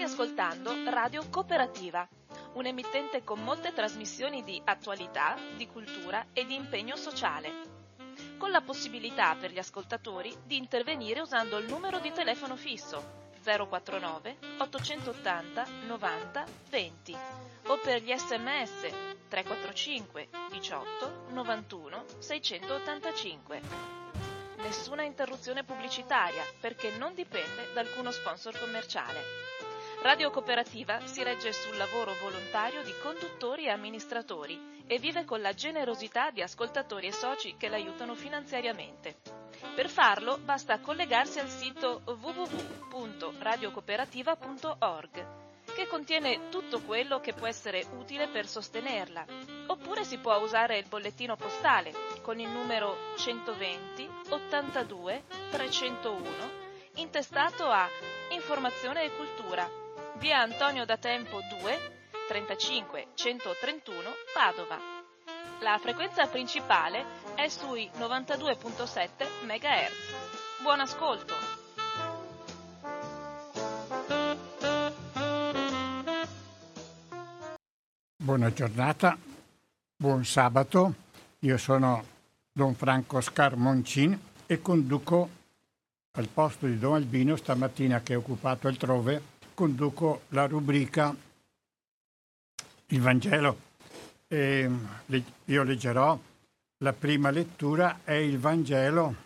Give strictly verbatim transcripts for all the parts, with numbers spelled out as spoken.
ascoltando Radio Cooperativa, un'emittente con molte trasmissioni di attualità, di cultura e di impegno sociale, con la possibilità per gli ascoltatori di intervenire usando il numero di telefono fisso zero quattro nove ottocentottanta novanta venti o per gli sms tre quattro cinque diciotto novantuno seicentottantacinque. Nessuna interruzione pubblicitaria perché non dipende da alcuno sponsor commerciale. Radio Cooperativa si regge sul lavoro volontario di conduttori e amministratori e vive con la generosità di ascoltatori e soci che l'aiutano finanziariamente. Per farlo basta collegarsi al sito w w w punto radiocooperativa punto org, che contiene tutto quello che può essere utile per sostenerla, oppure si può usare il bollettino postale con il numero centoventi ottantadue trecentouno intestato a Informazione e Cultura, via Antonio da Tempo due, trentacinque centotrentuno Padova. La frequenza principale è sui novantadue virgola sette megahertz. Buon ascolto! Buona giornata, buon sabato. Io sono Don Franco Scarmoncin e conduco al posto di Don Albino, stamattina che è occupato altrove, conduco la rubrica Il Vangelo. E io leggerò la prima lettura, è il Vangelo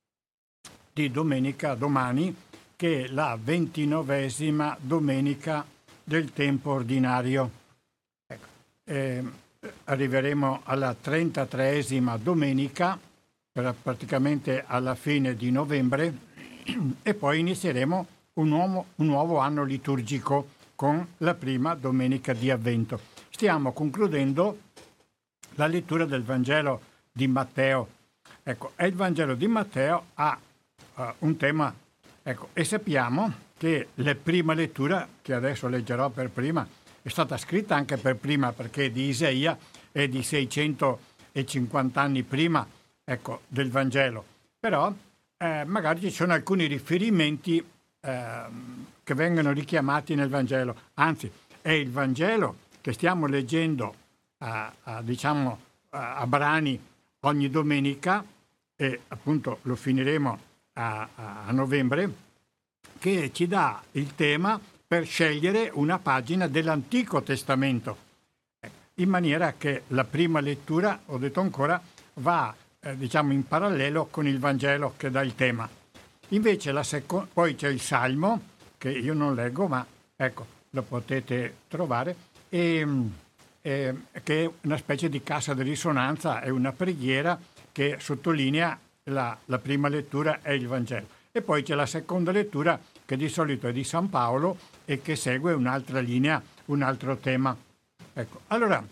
di domenica domani, che è la ventinovesima domenica del tempo ordinario. Ecco. E arriveremo alla trentatreesima domenica, per praticamente alla fine di novembre, e poi inizieremo un nuovo, un nuovo anno liturgico con la prima domenica di Avvento. Stiamo concludendo la lettura del Vangelo di Matteo. Ecco, e il Vangelo di Matteo ha uh, un tema, ecco, e sappiamo che la prima lettura, che adesso leggerò per prima, è stata scritta anche per prima, perché di Isaia è di seicentocinquanta anni prima, ecco, del Vangelo. Però eh, magari ci sono alcuni riferimenti eh, che vengono richiamati nel Vangelo. Anzi, è il Vangelo che stiamo leggendo a, a, diciamo, a, a brani ogni domenica, e appunto lo finiremo a, a, a novembre, che ci dà il tema per scegliere una pagina dell'Antico Testamento, in maniera che la prima lettura, ho detto ancora, va eh, diciamo in parallelo con il Vangelo che dà il tema. Invece la seco- poi c'è il Salmo, che io non leggo, ma ecco, lo potete trovare, e, e, che è una specie di cassa di risonanza, è una preghiera che sottolinea la, la prima lettura è il Vangelo. E poi c'è la seconda lettura, che di solito è di San Paolo e che segue un'altra linea, un altro tema. Ecco, allora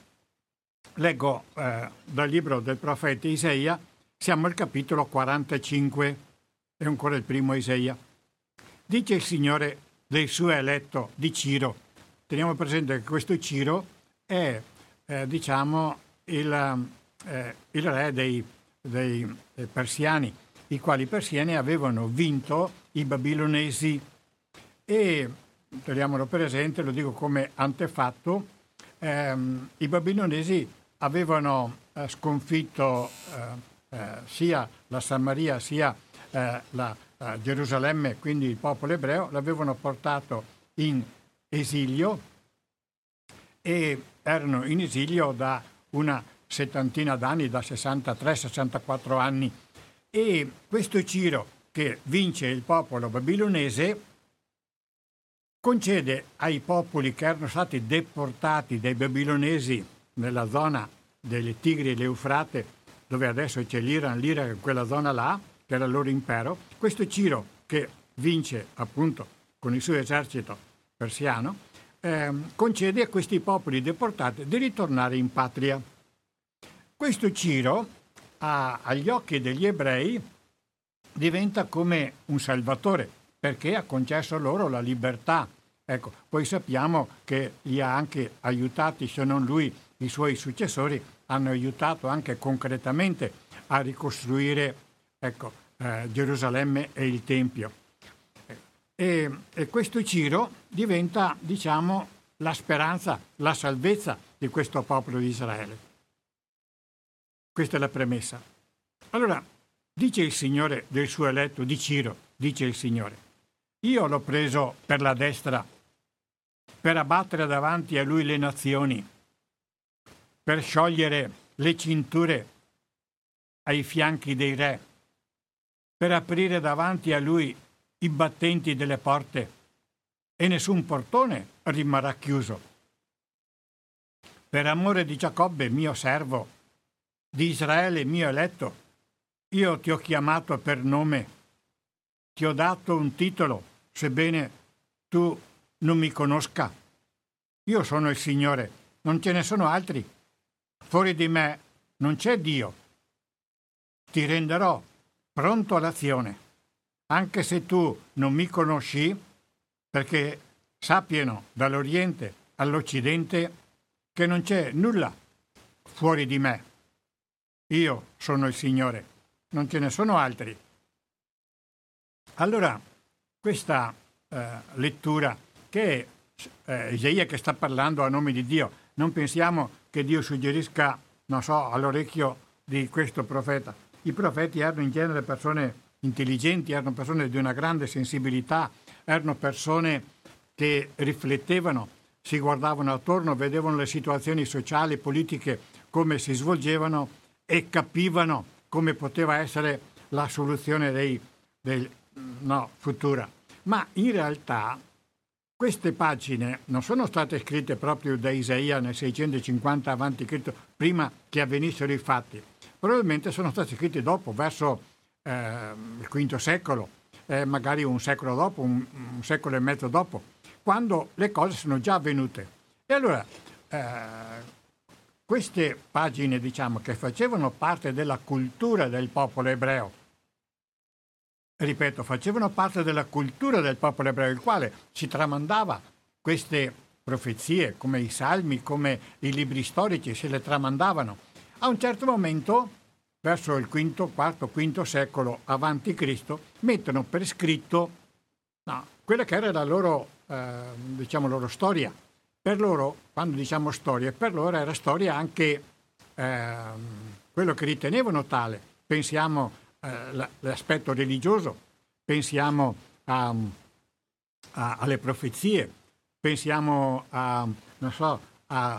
leggo eh, dal libro del profeta Isaia, siamo al capitolo quarantacinque, è ancora il primo Isaia. Dice il Signore del suo eletto di Ciro. Teniamo presente che questo Ciro è, eh, diciamo, il, eh, il re dei, dei, dei persiani, i quali persiani avevano vinto i babilonesi. E teniamolo presente, lo dico come antefatto, ehm, i babilonesi avevano eh, sconfitto eh, eh, sia la Samaria sia eh, la eh, Gerusalemme, quindi il popolo ebreo, l'avevano portato in esilio, e erano in esilio da una settantina d'anni, da sessantatré sessantaquattro anni. E questo Ciro, che vince il popolo babilonese, concede ai popoli che erano stati deportati dai babilonesi nella zona delle Tigri e l'Eufrate, dove adesso c'è l'Iran, l'Iraq, quella zona là, che era il loro impero, questo Ciro, che vince appunto con il suo esercito persiano, eh, concede a questi popoli deportati di ritornare in patria. Questo Ciro, a, agli occhi degli ebrei, diventa come un salvatore, perché ha concesso loro la libertà. Ecco, poi sappiamo che li ha anche aiutati, se non lui, i suoi successori hanno aiutato anche concretamente a ricostruire, ecco, eh, Gerusalemme e il Tempio. e, e questo Ciro diventa, diciamo, la speranza, la salvezza di questo popolo di Israele. Questa è la premessa. Allora, dice il Signore del suo eletto, di Ciro, dice il Signore, io l'ho preso per la destra, per abbattere davanti a lui le nazioni, per sciogliere le cinture ai fianchi dei re, per aprire davanti a lui i battenti delle porte e nessun portone rimarrà chiuso. Per amore di Giacobbe, mio servo, di Israele, mio eletto, io ti ho chiamato per nome, ti ho dato un titolo, sebbene tu non mi conosca. Io sono il Signore, non ce ne sono altri. Fuori di me non c'è Dio. Ti renderò pronto all'azione, anche se tu non mi conosci, perché sappiano dall'Oriente all'Occidente che non c'è nulla fuori di me. Io sono il Signore, non ce ne sono altri. Allora, questa eh, lettura che è eh, Isaia che sta parlando a nome di Dio, non pensiamo che Dio suggerisca, non so, all'orecchio di questo profeta. I profeti erano in genere persone intelligenti, erano persone di una grande sensibilità, erano persone che riflettevano, si guardavano attorno, vedevano le situazioni sociali, politiche, come si svolgevano e capivano come poteva essere la soluzione dei, dei, no, futura. Ma in realtà queste pagine non sono state scritte proprio da Isaia nel seicentocinquanta avanti Cristo, prima che avvenissero i fatti. Probabilmente sono stati scritti dopo, verso eh, il quinto secolo, eh, magari un secolo dopo, un, un secolo e mezzo dopo, quando le cose sono già avvenute. E allora, eh, queste pagine, diciamo, che facevano parte della cultura del popolo ebreo, ripeto, facevano parte della cultura del popolo ebreo, il quale si tramandava queste profezie, come i salmi, come i libri storici, se le tramandavano. A un certo momento, verso il quinto, quarto, quinto secolo avanti Cristo, mettono per scritto no, quella che era la loro, eh, diciamo, loro storia. Per loro, quando diciamo storia, per loro era storia anche eh, quello che ritenevano tale. Pensiamo all'aspetto religioso, pensiamo a, a, alle profezie, pensiamo a, non so, a,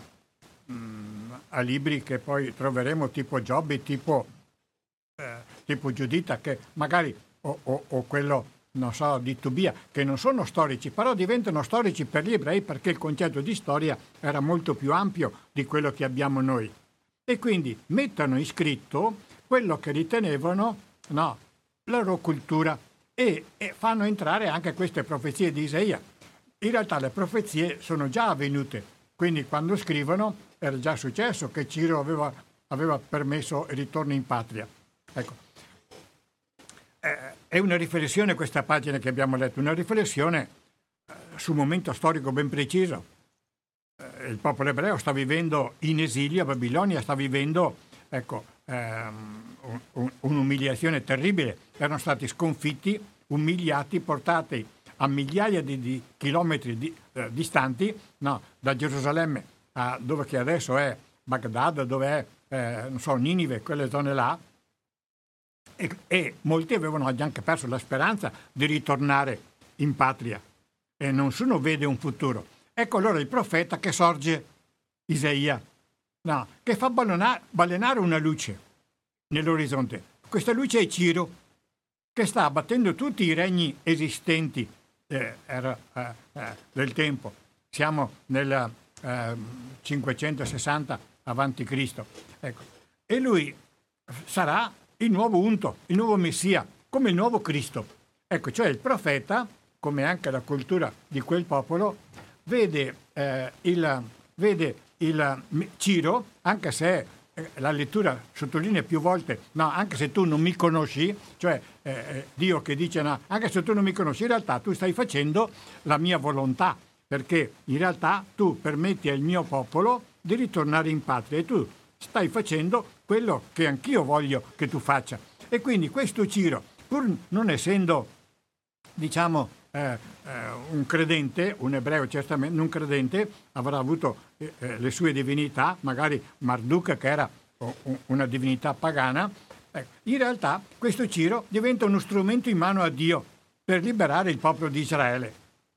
a libri che poi troveremo tipo Giobbe, tipo, eh, tipo Giuditta, che magari, o, o, o quello, non so, di Tobia, che non sono storici, però diventano storici per gli ebrei perché il concetto di storia era molto più ampio di quello che abbiamo noi. E quindi mettono in scritto quello che ritenevano no, la loro cultura e, e fanno entrare anche queste profezie di Isaia. In realtà le profezie sono già avvenute, quindi quando scrivono era già successo che Ciro aveva, aveva permesso il ritorno in patria. Ecco. Eh, è una riflessione questa pagina che abbiamo letto, una riflessione eh, su un momento storico ben preciso. Eh, il popolo ebreo sta vivendo in esilio a Babilonia, sta vivendo, ecco, Um, un'umiliazione terribile. Erano stati sconfitti, umiliati, portati a migliaia di, di chilometri di, eh, distanti no, da Gerusalemme a dove che adesso è Baghdad, dove è eh, non so, Ninive, quelle zone là, e, e molti avevano anche perso la speranza di ritornare in patria e nessuno vede un futuro. Ecco allora il profeta che sorge, Isaia, no, che fa balenare, balenare una luce nell'orizzonte. Questa luce è Ciro, che sta abbattendo tutti i regni esistenti eh, era, eh, eh, del tempo. Siamo nel eh, cinquecentosessanta avanti Cristo. Ecco. E lui sarà il nuovo unto, il nuovo Messia, come il nuovo Cristo. Ecco, cioè il profeta, come anche la cultura di quel popolo, vede eh, il... vede il Ciro, anche se eh, la lettura sottolinea più volte, no, anche se tu non mi conosci, cioè eh, Dio che dice, no, anche se tu non mi conosci, in realtà tu stai facendo la mia volontà, perché in realtà tu permetti al mio popolo di ritornare in patria e tu stai facendo quello che anch'io voglio che tu faccia. E quindi questo Ciro, pur non essendo, diciamo, eh, eh, un credente, un ebreo certamente, un credente avrà avuto eh, eh, le sue divinità, magari Marduk che era oh, una divinità pagana. Eh, in realtà questo Ciro diventa uno strumento in mano a Dio per liberare il popolo di Israele.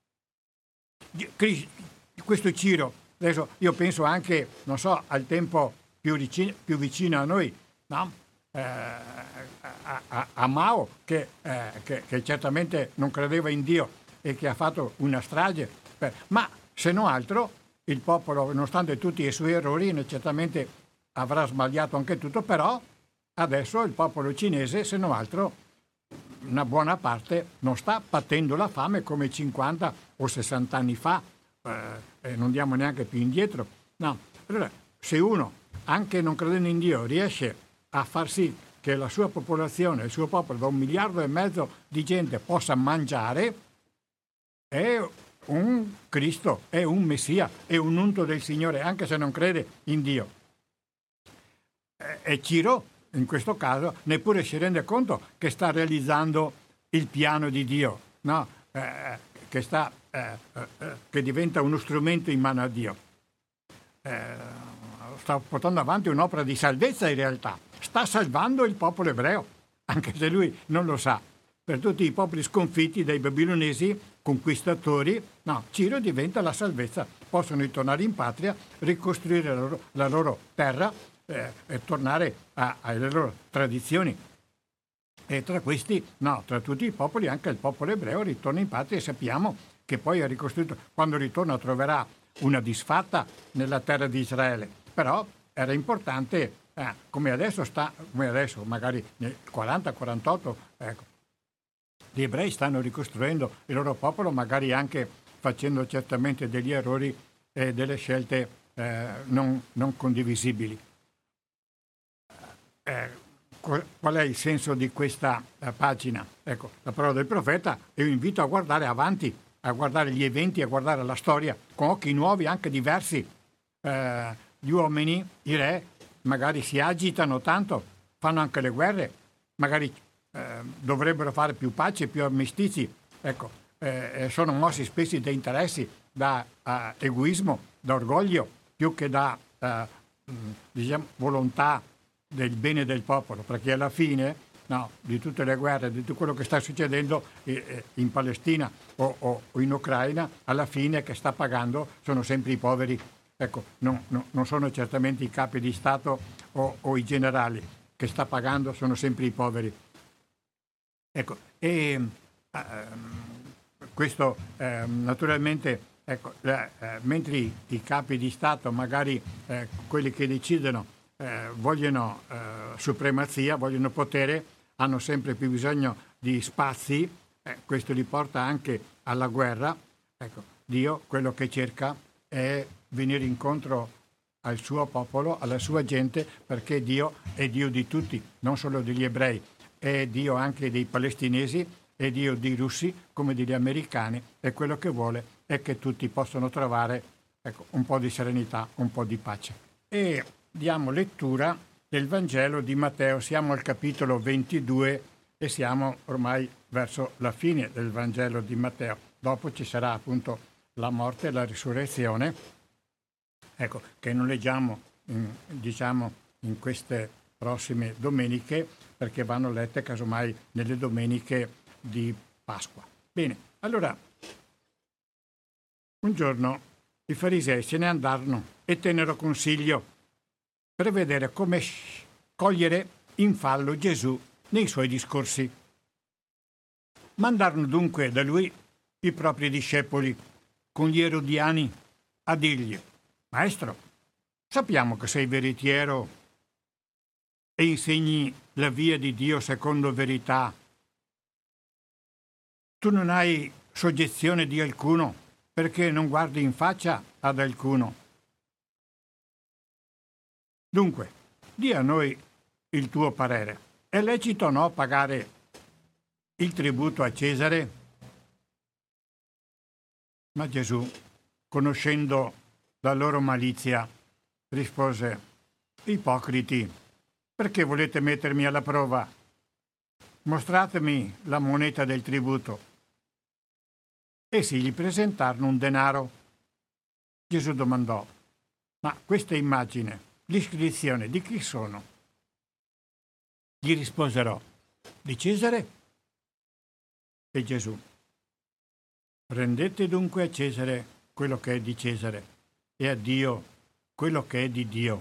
Questo Ciro, adesso io penso anche, non so, al tempo più vicino, più vicino a noi, no? eh, a, a, a Mao, che, eh, che, che certamente non credeva in Dio e che ha fatto una strage, per, ma se non altro il popolo, nonostante tutti i suoi errori, certamente avrà sbagliato anche tutto, però adesso il popolo cinese, se non altro, una buona parte non sta patendo la fame come cinquanta o sessanta anni fa, eh, e non andiamo neanche più indietro. No. Allora, se uno, anche non credendo in Dio, riesce a far sì che la sua popolazione, il suo popolo, da un miliardo e mezzo di gente possa mangiare, è un Cristo, è un Messia, è un unto del Signore, anche se non crede in Dio. E Ciro, in questo caso, neppure si rende conto che sta realizzando il piano di Dio, no? eh, che, sta, eh, eh, che diventa uno strumento in mano a Dio. Eh, sta portando avanti un'opera di salvezza in realtà. Sta salvando il popolo ebreo, anche se lui non lo sa. Per tutti i popoli sconfitti dai babilonesi, conquistatori, no, Ciro diventa la salvezza. Possono ritornare in patria, ricostruire la loro, la loro terra, Eh, e tornare a, alle loro tradizioni. E tra questi, no, tra tutti i popoli, anche il popolo ebreo ritorna in patria e sappiamo che poi è ricostruito. Quando ritorna troverà una disfatta nella terra di Israele. Però era importante, eh, come adesso sta, come adesso, magari nel quaranta quarantotto, ecco, gli ebrei stanno ricostruendo il loro popolo, magari anche facendo certamente degli errori e delle scelte eh, non, non condivisibili. Eh, qual è il senso di questa eh, pagina? Ecco, la parola del profeta, e io invito a guardare avanti, a guardare gli eventi, a guardare la storia con occhi nuovi, anche diversi. Eh, gli uomini, i re, magari si agitano tanto, fanno anche le guerre, magari eh, dovrebbero fare più pace, più armistizi, ecco, eh, sono mossi spesso da interessi, da uh, egoismo, da orgoglio, più che da uh, diciamo, volontà del bene del popolo, perché alla fine, no, di tutte le guerre, di tutto quello che sta succedendo eh, in Palestina o, o, o in Ucraina, alla fine che sta pagando sono sempre i poveri. Ecco, non, no, non sono certamente i capi di Stato o, o i generali, che sta pagando sono sempre i poveri. Ecco, e eh, questo eh, naturalmente, ecco, eh, mentre i, i capi di Stato, magari eh, quelli che decidono, Eh, vogliono eh, supremazia, vogliono potere, hanno sempre più bisogno di spazi, eh, questo li porta anche alla guerra. Ecco, Dio quello che cerca è venire incontro al suo popolo, alla sua gente, perché Dio è Dio di tutti, non solo degli ebrei, è Dio anche dei palestinesi, è Dio dei russi come degli americani, e quello che vuole è che tutti possano trovare, ecco, un po' di serenità, un po' di pace. E diamo lettura del Vangelo di Matteo. Siamo al capitolo ventidue e siamo ormai verso la fine del Vangelo di Matteo. Dopo ci sarà appunto la morte e la risurrezione, ecco, che non leggiamo in, diciamo in queste prossime domeniche, perché vanno lette casomai nelle domeniche di Pasqua. Bene, allora un giorno i farisei se ne andarono e tennero consiglio per vedere come cogliere in fallo Gesù nei suoi discorsi. Mandarono dunque da lui i propri discepoli con gli erodiani a dirgli: Maestro, sappiamo che sei veritiero e insegni la via di Dio secondo verità. Tu non hai soggezione di alcuno, perché non guardi in faccia ad alcuno. Dunque, di a noi il tuo parere. È lecito o no pagare il tributo a Cesare? Ma Gesù, conoscendo la loro malizia, rispose: Ipocriti, perché volete mettermi alla prova? Mostratemi la moneta del tributo. Essi gli presentarono un denaro. Gesù domandò: ma questa immagine, l'iscrizione di chi sono? Gli risposero: di Cesare. E Gesù: rendete dunque a Cesare quello che è di Cesare e a Dio quello che è di Dio.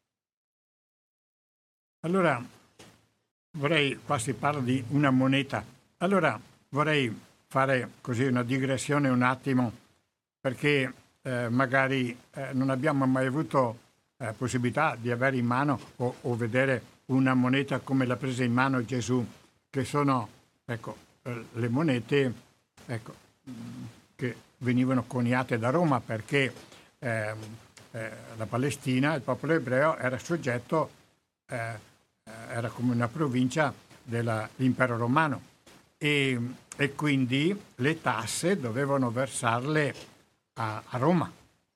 Allora vorrei, qua si parla di una moneta, allora vorrei fare così una digressione un attimo, perché eh, magari eh, non abbiamo mai avuto eh, possibilità di avere in mano o, o vedere una moneta come l'ha presa in mano Gesù, che sono, ecco, eh, le monete, ecco, che venivano coniate da Roma, perché eh, eh, la Palestina, il popolo ebreo, era soggetto, eh, era come una provincia dell'impero romano. E, e quindi le tasse dovevano versarle a, a Roma,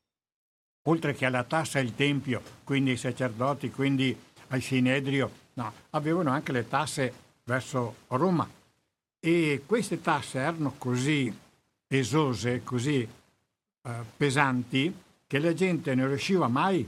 oltre che alla tassa il Tempio, quindi i sacerdoti, quindi al Sinedrio, no, avevano anche le tasse verso Roma. E queste tasse erano così esose, così eh, pesanti, che la gente non riusciva mai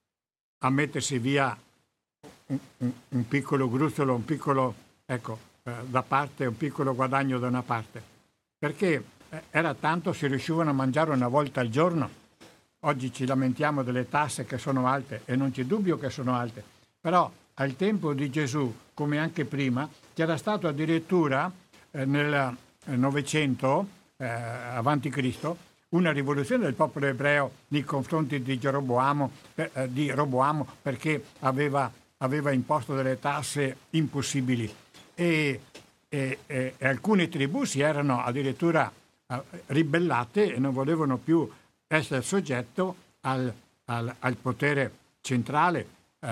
a mettersi via un, un, un piccolo gruzzolo, un piccolo, ecco, da parte, un piccolo guadagno da una parte, perché era tanto, si riuscivano a mangiare una volta al giorno. Oggi ci lamentiamo delle tasse che sono alte, e non c'è dubbio che sono alte, però al tempo di Gesù, come anche prima, c'era stato addirittura eh, nel Novecento eh, avanti Cristo una rivoluzione del popolo ebreo nei confronti di Geroboamo, eh, di Roboamo, perché aveva, aveva imposto delle tasse impossibili. E, e, e, e alcune tribù si erano addirittura uh, ribellate e non volevano più essere soggetto al, al, al potere centrale uh,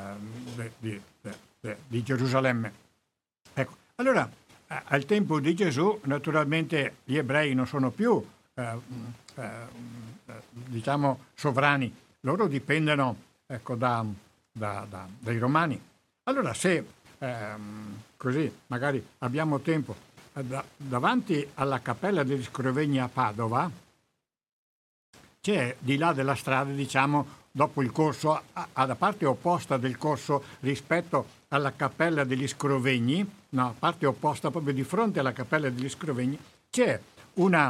di, di, di Gerusalemme. Ecco. Allora, uh, al tempo di Gesù, naturalmente gli ebrei non sono più uh, uh, diciamo sovrani, loro dipendono, ecco, da, da, da, dai romani. Allora, se Ehm, così magari abbiamo tempo, da, davanti alla cappella degli Scrovegni a Padova c'è, di là della strada, diciamo, dopo il corso, alla parte opposta del corso rispetto alla cappella degli Scrovegni, no, parte opposta, proprio di fronte alla cappella degli Scrovegni, c'è una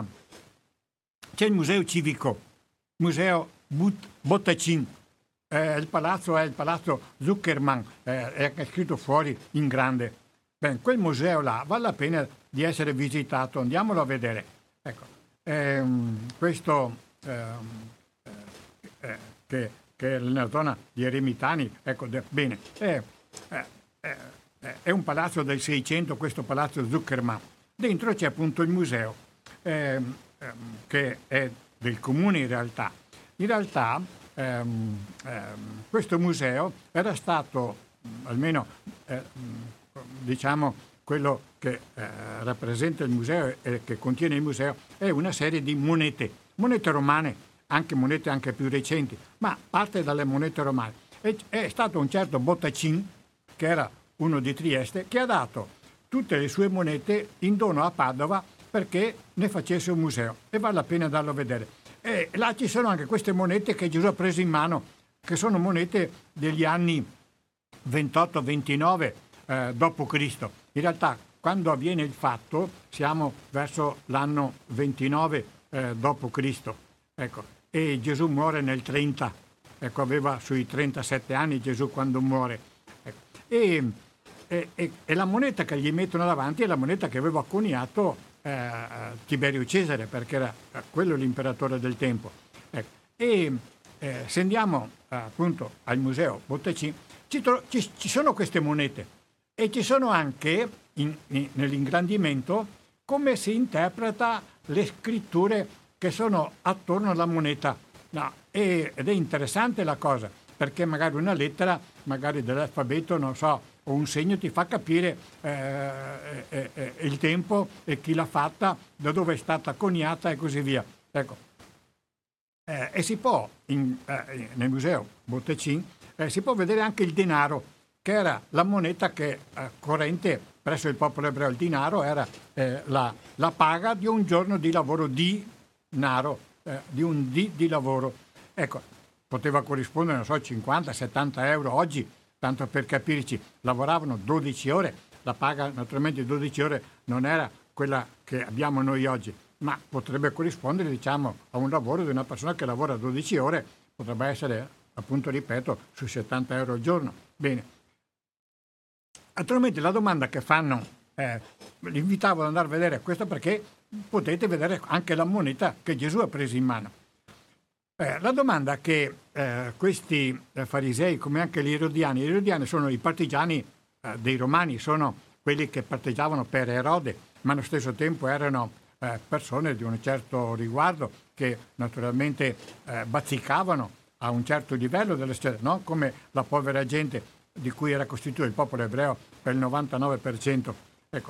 c'è il museo civico, museo But, Bottacin. Eh, il palazzo è il palazzo Zuckerman, eh, è scritto fuori in grande. Beh, quel museo là vale la pena di essere visitato, andiamolo a vedere. Ecco, ehm, questo ehm, eh, che, che è nella zona di Eremitani, ecco, de, bene, è, è, è, è un palazzo del Seicento, questo palazzo Zuckerman. Dentro c'è appunto il museo, ehm, ehm, che è del comune in realtà. In realtà Um, um, questo museo era stato, almeno eh, diciamo quello che eh, rappresenta il museo e che contiene il museo, è una serie di monete, monete romane, anche monete anche più recenti, ma parte dalle monete romane. E, è stato un certo Bottacin, che era uno di Trieste, che ha dato tutte le sue monete in dono a Padova perché ne facesse un museo, e vale la pena andarlo a vedere. E là ci sono anche queste monete che Gesù ha preso in mano, che sono monete degli anni ventotto ventinove eh, dopo Cristo. In realtà, quando avviene il fatto, siamo verso l'anno ventinove eh, dopo Cristo. Ecco, e Gesù muore nel trenta. Ecco, aveva sui trentasette anni Gesù quando muore. Ecco. E, e, e, e la moneta che gli mettono davanti è la moneta che aveva coniato Tiberio Cesare, perché era quello l'imperatore del tempo. Ecco. E eh, se andiamo appunto al museo Bottacin, ci, tro- ci, ci sono queste monete, e ci sono anche in, in, nell'ingrandimento come si interpreta le scritture che sono attorno alla moneta. No, e, ed è interessante la cosa, perché magari una lettera, magari dell'alfabeto, non so, o un segno ti fa capire eh, eh, eh, il tempo e chi l'ha fatta, da dove è stata coniata e così via. Ecco. Eh, e si può, in, eh, nel museo Bottacin, eh, si può vedere anche il denaro, che era la moneta che, eh, corrente presso il popolo ebreo il dinaro era eh, la, la paga di un giorno di lavoro di denaro, eh, di un dì di lavoro. Ecco, poteva corrispondere, non so, cinquanta settanta euro oggi, tanto per capirci, lavoravano dodici ore, la paga naturalmente di dodici ore non era quella che abbiamo noi oggi, ma potrebbe corrispondere, diciamo, a un lavoro di una persona che lavora dodici ore, potrebbe essere, appunto, ripeto, sui settanta euro al giorno. Bene. Naturalmente la domanda che fanno, eh, li invitavo ad andare a vedere questo perché potete vedere anche la moneta che Gesù ha preso in mano. Eh, la domanda che eh, questi eh, farisei, come anche gli erodiani, gli erodiani sono i partigiani eh, dei romani, sono quelli che parteggiavano per Erode, ma allo stesso tempo erano eh, persone di un certo riguardo che naturalmente eh, bazzicavano a un certo livello delle società, no? Come la povera gente di cui era costituito il popolo ebreo per il novantanove per cento. Ecco.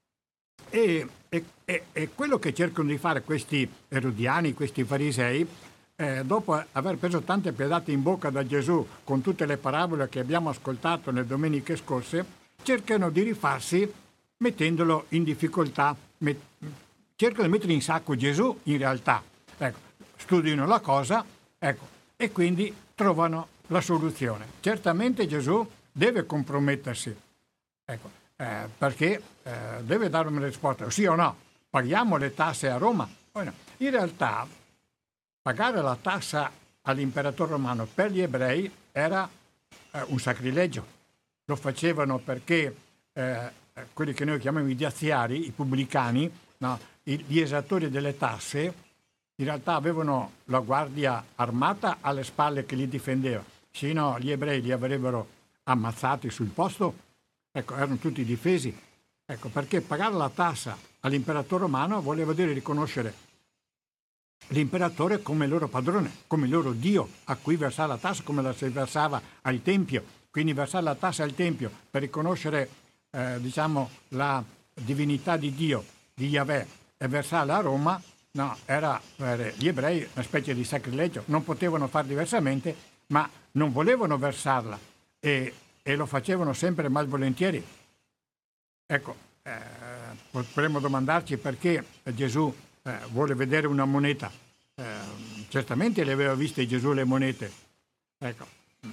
E, e, e quello che cercano di fare questi erodiani, questi farisei, eh, dopo aver preso tante pedate in bocca da Gesù con tutte le parabole che abbiamo ascoltato nelle domeniche scorse, cercano di rifarsi mettendolo in difficoltà, met- cercano di mettere in sacco Gesù in realtà. Ecco, studiano la cosa, ecco, e quindi trovano la soluzione. Certamente Gesù deve compromettersi, ecco, eh, perché eh, deve dare una risposta, sì o no, paghiamo le tasse a Roma? O no? In realtà pagare la tassa all'imperatore romano per gli ebrei era eh, un sacrilegio. Lo facevano perché eh, quelli che noi chiamiamo i daziari, i pubblicani, no, gli esattori delle tasse, in realtà avevano la guardia armata alle spalle che li difendeva. Se no, gli ebrei li avrebbero ammazzati sul posto, ecco, erano tutti difesi. Ecco, perché pagare la tassa all'imperatore romano voleva dire riconoscere l'imperatore come loro padrone, come loro dio, a cui versare la tassa come la si versava al Tempio. Quindi versare la tassa al Tempio per riconoscere, eh, diciamo, la divinità di Dio, di Yahweh, e versarla a Roma, no, era per gli ebrei una specie di sacrilegio. Non potevano fare diversamente, ma non volevano versarla e, e lo facevano sempre malvolentieri. Ecco, eh, potremmo domandarci perché Gesù eh, vuole vedere una moneta. Eh, certamente le aveva viste Gesù le monete. Ecco,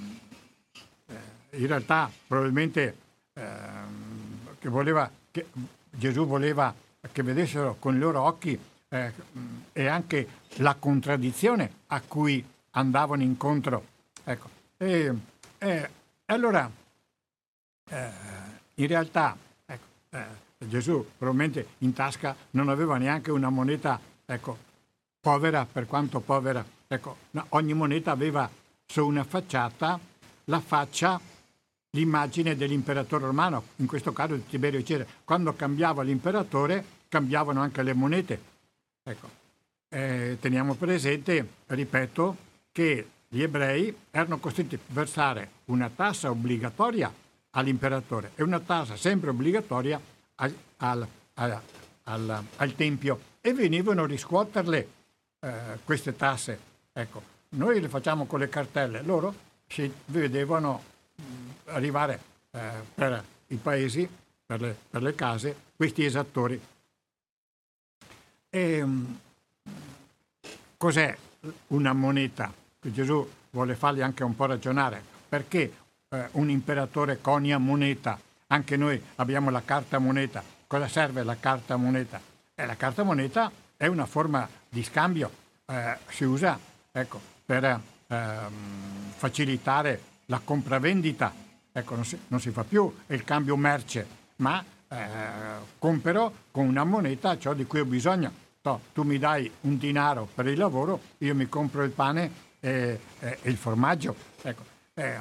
eh, in realtà probabilmente eh, che voleva, che Gesù voleva che vedessero con i loro occhi eh, e anche la contraddizione a cui andavano incontro. Ecco, e, e allora eh, in realtà ecco, eh, Gesù probabilmente in tasca non aveva neanche una moneta, ecco, povera, per quanto povera. Ecco, no, ogni moneta aveva su una facciata la faccia, l'immagine dell'imperatore romano, in questo caso di Tiberio Cesare. Quando cambiava l'imperatore, cambiavano anche le monete. Ecco, eh, teniamo presente, ripeto, che gli ebrei erano costretti a versare una tassa obbligatoria all'imperatore e una tassa sempre obbligatoria al, al, al, al, al Tempio, e venivano a riscuoterle eh, queste tasse. Ecco, noi le facciamo con le cartelle, loro si vedevano mh, arrivare eh, per i paesi, per le, per le case, questi esattori. E, mh, cos'è una moneta? Gesù vuole farli anche un po' ragionare. Perché eh, un imperatore conia moneta? Anche noi abbiamo la carta moneta. Cosa serve la carta moneta? Eh, la carta moneta è una forma di scambio. Eh, si usa, ecco, per ehm, facilitare la compravendita. Ecco, non si, non si fa più il cambio merce, ma eh, compro con una moneta ciò di cui ho bisogno. No, tu mi dai un denaro per il lavoro, io mi compro il pane e, e, e il formaggio. Ecco, eh,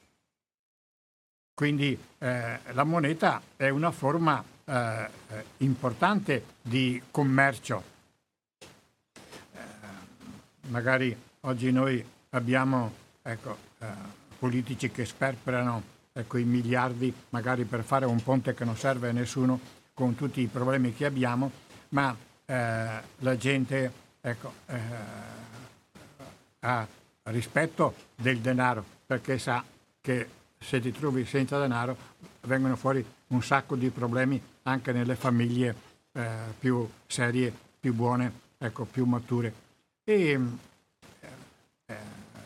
quindi eh, la moneta è una forma eh, importante di commercio. Eh, magari oggi noi abbiamo, ecco, eh, politici che sperperano, ecco, i miliardi magari per fare un ponte che non serve a nessuno con tutti i problemi che abbiamo, ma eh, la gente, ecco, eh, ha rispetto del denaro, perché sa che se ti trovi senza denaro vengono fuori un sacco di problemi anche nelle famiglie eh, più serie, più buone, ecco, più mature. E eh,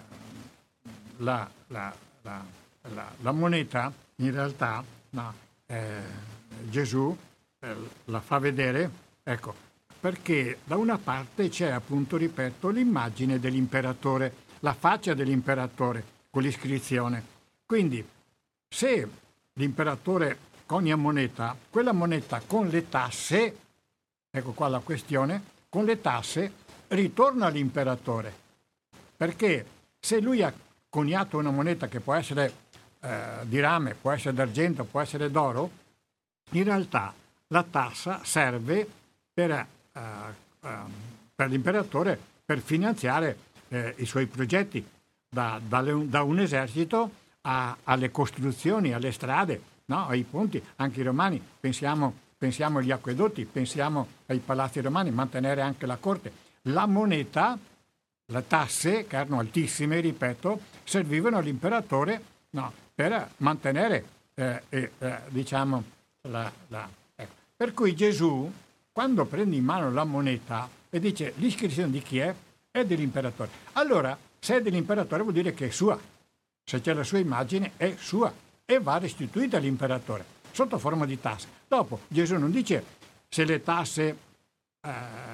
la, la, la, la, la moneta in realtà no, eh, Gesù eh, la fa vedere, ecco, perché da una parte c'è appunto, ripeto, l'immagine dell'imperatore, la faccia dell'imperatore con l'iscrizione. Quindi se l'imperatore cogna moneta, quella moneta con le tasse, ecco qua la questione, con le tasse ritorna all'imperatore. Perché se lui ha coniato una moneta che può essere eh, di rame, può essere d'argento, può essere d'oro, in realtà la tassa serve per, eh, eh, per l'imperatore per finanziare eh, i suoi progetti, da, da, da un esercito a, alle costruzioni, alle strade, no? Ai ponti, anche i romani, pensiamo, pensiamo agli acquedotti, pensiamo ai palazzi romani, mantenere anche la corte. La moneta, le tasse, che erano altissime, ripeto, servivano all'imperatore no, per mantenere, eh, eh, diciamo, la... la ecco. Per cui Gesù, quando prende in mano la moneta e dice l'iscrizione di chi è? È dell'imperatore. Allora, se è dell'imperatore vuol dire che è sua. Se c'è la sua immagine, è sua e va restituita all'imperatore sotto forma di tasse. Dopo, Gesù non dice se le tasse eh,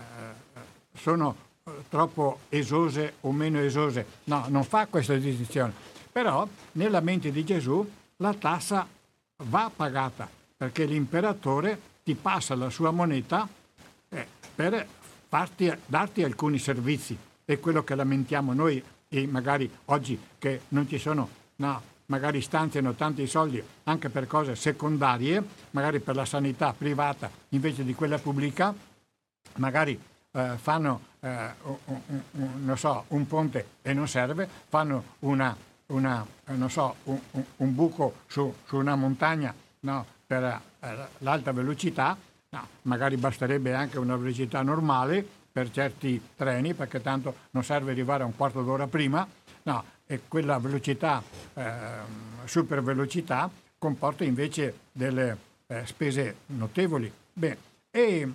sono troppo esose o meno esose. No, non fa questa distinzione. Però, nella mente di Gesù, la tassa va pagata perché l'imperatore ti passa la sua moneta eh, per farti, darti alcuni servizi. È quello che lamentiamo noi e magari oggi che non ci sono, no, magari stanziano tanti soldi anche per cose secondarie, magari per la sanità privata invece di quella pubblica, magari eh, fanno eh, un, un, un, non so, un ponte e non serve, fanno una, una non so, un, un buco su, su una montagna no, per eh, l'alta velocità, no, magari basterebbe anche una velocità normale per certi treni, perché tanto non serve arrivare a un quarto d'ora prima, no, e quella velocità, eh, super velocità, comporta invece delle eh, spese notevoli. Beh, e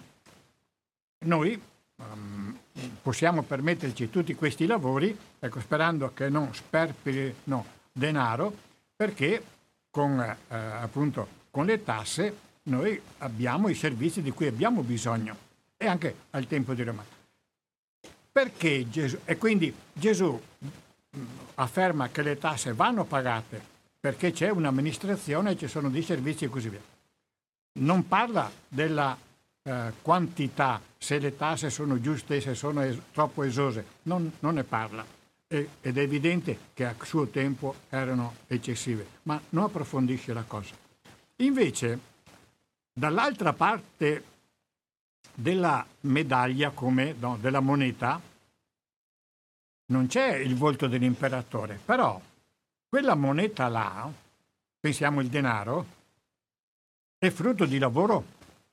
noi um, possiamo permetterci tutti questi lavori, ecco, sperando che non sperperino denaro, perché con, eh, appunto, con le tasse noi abbiamo i servizi di cui abbiamo bisogno. E anche al tempo di Roma. Perché Gesù? E quindi Gesù afferma che le tasse vanno pagate perché c'è un'amministrazione, ci sono dei servizi e così via. Non parla della eh, quantità, se le tasse sono giuste, se sono es- troppo esose, non, non ne parla. E, ed è evidente che a suo tempo erano eccessive, ma non approfondisce la cosa. Invece, dall'altra parte della medaglia, come no, della moneta, non c'è il volto dell'imperatore, però quella moneta là, pensiamo il denaro, è frutto di lavoro,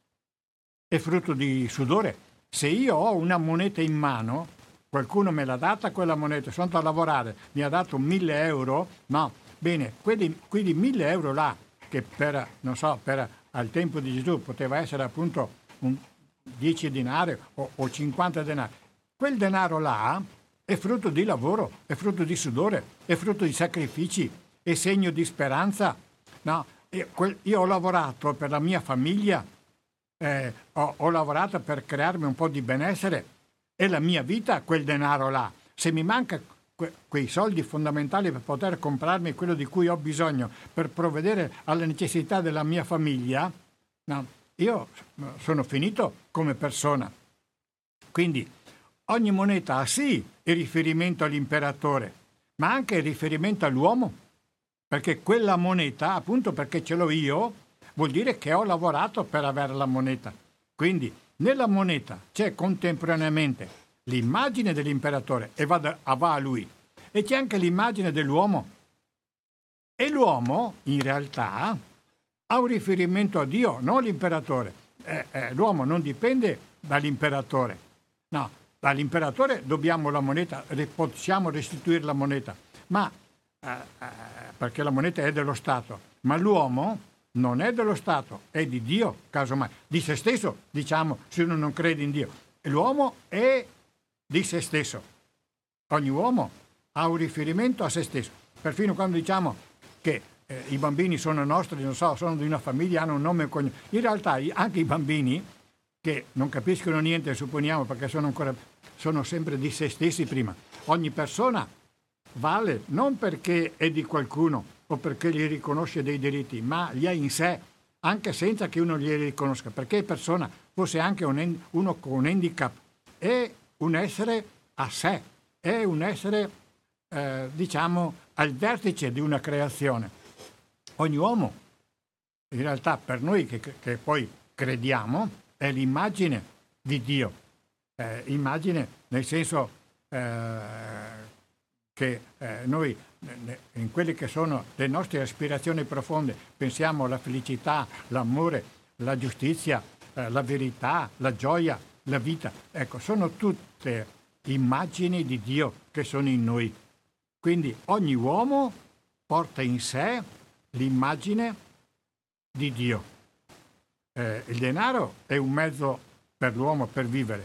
è frutto di sudore. Se io ho una moneta in mano, qualcuno me l'ha data quella moneta, sono andato a lavorare, mi ha dato mille euro, no, bene, quelli, quelli mille euro là, che per, non so, per al tempo di Gesù poteva essere appunto un dieci denari o, o cinquanta denari. Quel denaro là è frutto di lavoro, è frutto di sudore, è frutto di sacrifici, è segno di speranza. No, io, quel, io ho lavorato per la mia famiglia, eh, ho, ho lavorato per crearmi un po' di benessere, è la mia vita quel denaro là. Se mi manca que, quei soldi fondamentali per poter comprarmi quello di cui ho bisogno, per provvedere alle necessità della mia famiglia, no, io sono finito come persona. Quindi ogni moneta ha sì il riferimento all'imperatore, ma anche il riferimento all'uomo, perché quella moneta, appunto perché ce l'ho io, vuol dire che ho lavorato per avere la moneta. Quindi nella moneta c'è contemporaneamente l'immagine dell'imperatore e va, da, va a lui, e c'è anche l'immagine dell'uomo. E l'uomo, in realtà, ha un riferimento a Dio, non all'imperatore. Eh, eh, l'uomo non dipende dall'imperatore. No, dall'imperatore dobbiamo la moneta, possiamo restituire la moneta. Ma eh, eh, perché la moneta è dello Stato, ma l'uomo non è dello Stato, è di Dio, casomai, di se stesso, diciamo, se uno non crede in Dio. L'uomo è di se stesso. Ogni uomo ha un riferimento a se stesso. Perfino quando diciamo che eh, i bambini sono nostri, non so, sono di una famiglia, hanno un nome e un cognome. In realtà anche i bambini che non capiscono niente, supponiamo, perché sono ancora sono sempre di se stessi prima. Ogni persona vale non perché è di qualcuno o perché gli riconosce dei diritti, ma li ha in sé, anche senza che uno glieli riconosca, perché persona, fosse anche un, uno con un handicap, è un essere a sé, è un essere, eh, diciamo, al vertice di una creazione. Ogni uomo, in realtà per noi che, che poi crediamo, è l'immagine di Dio, eh, immagine nel senso eh, che eh, noi in quelle che sono le nostre aspirazioni profonde pensiamo alla felicità, l'amore, la giustizia, eh, la verità, la gioia, la vita. Ecco, sono tutte immagini di Dio che sono in noi. Quindi ogni uomo porta in sé l'immagine di Dio. Eh, il denaro è un mezzo per l'uomo per vivere,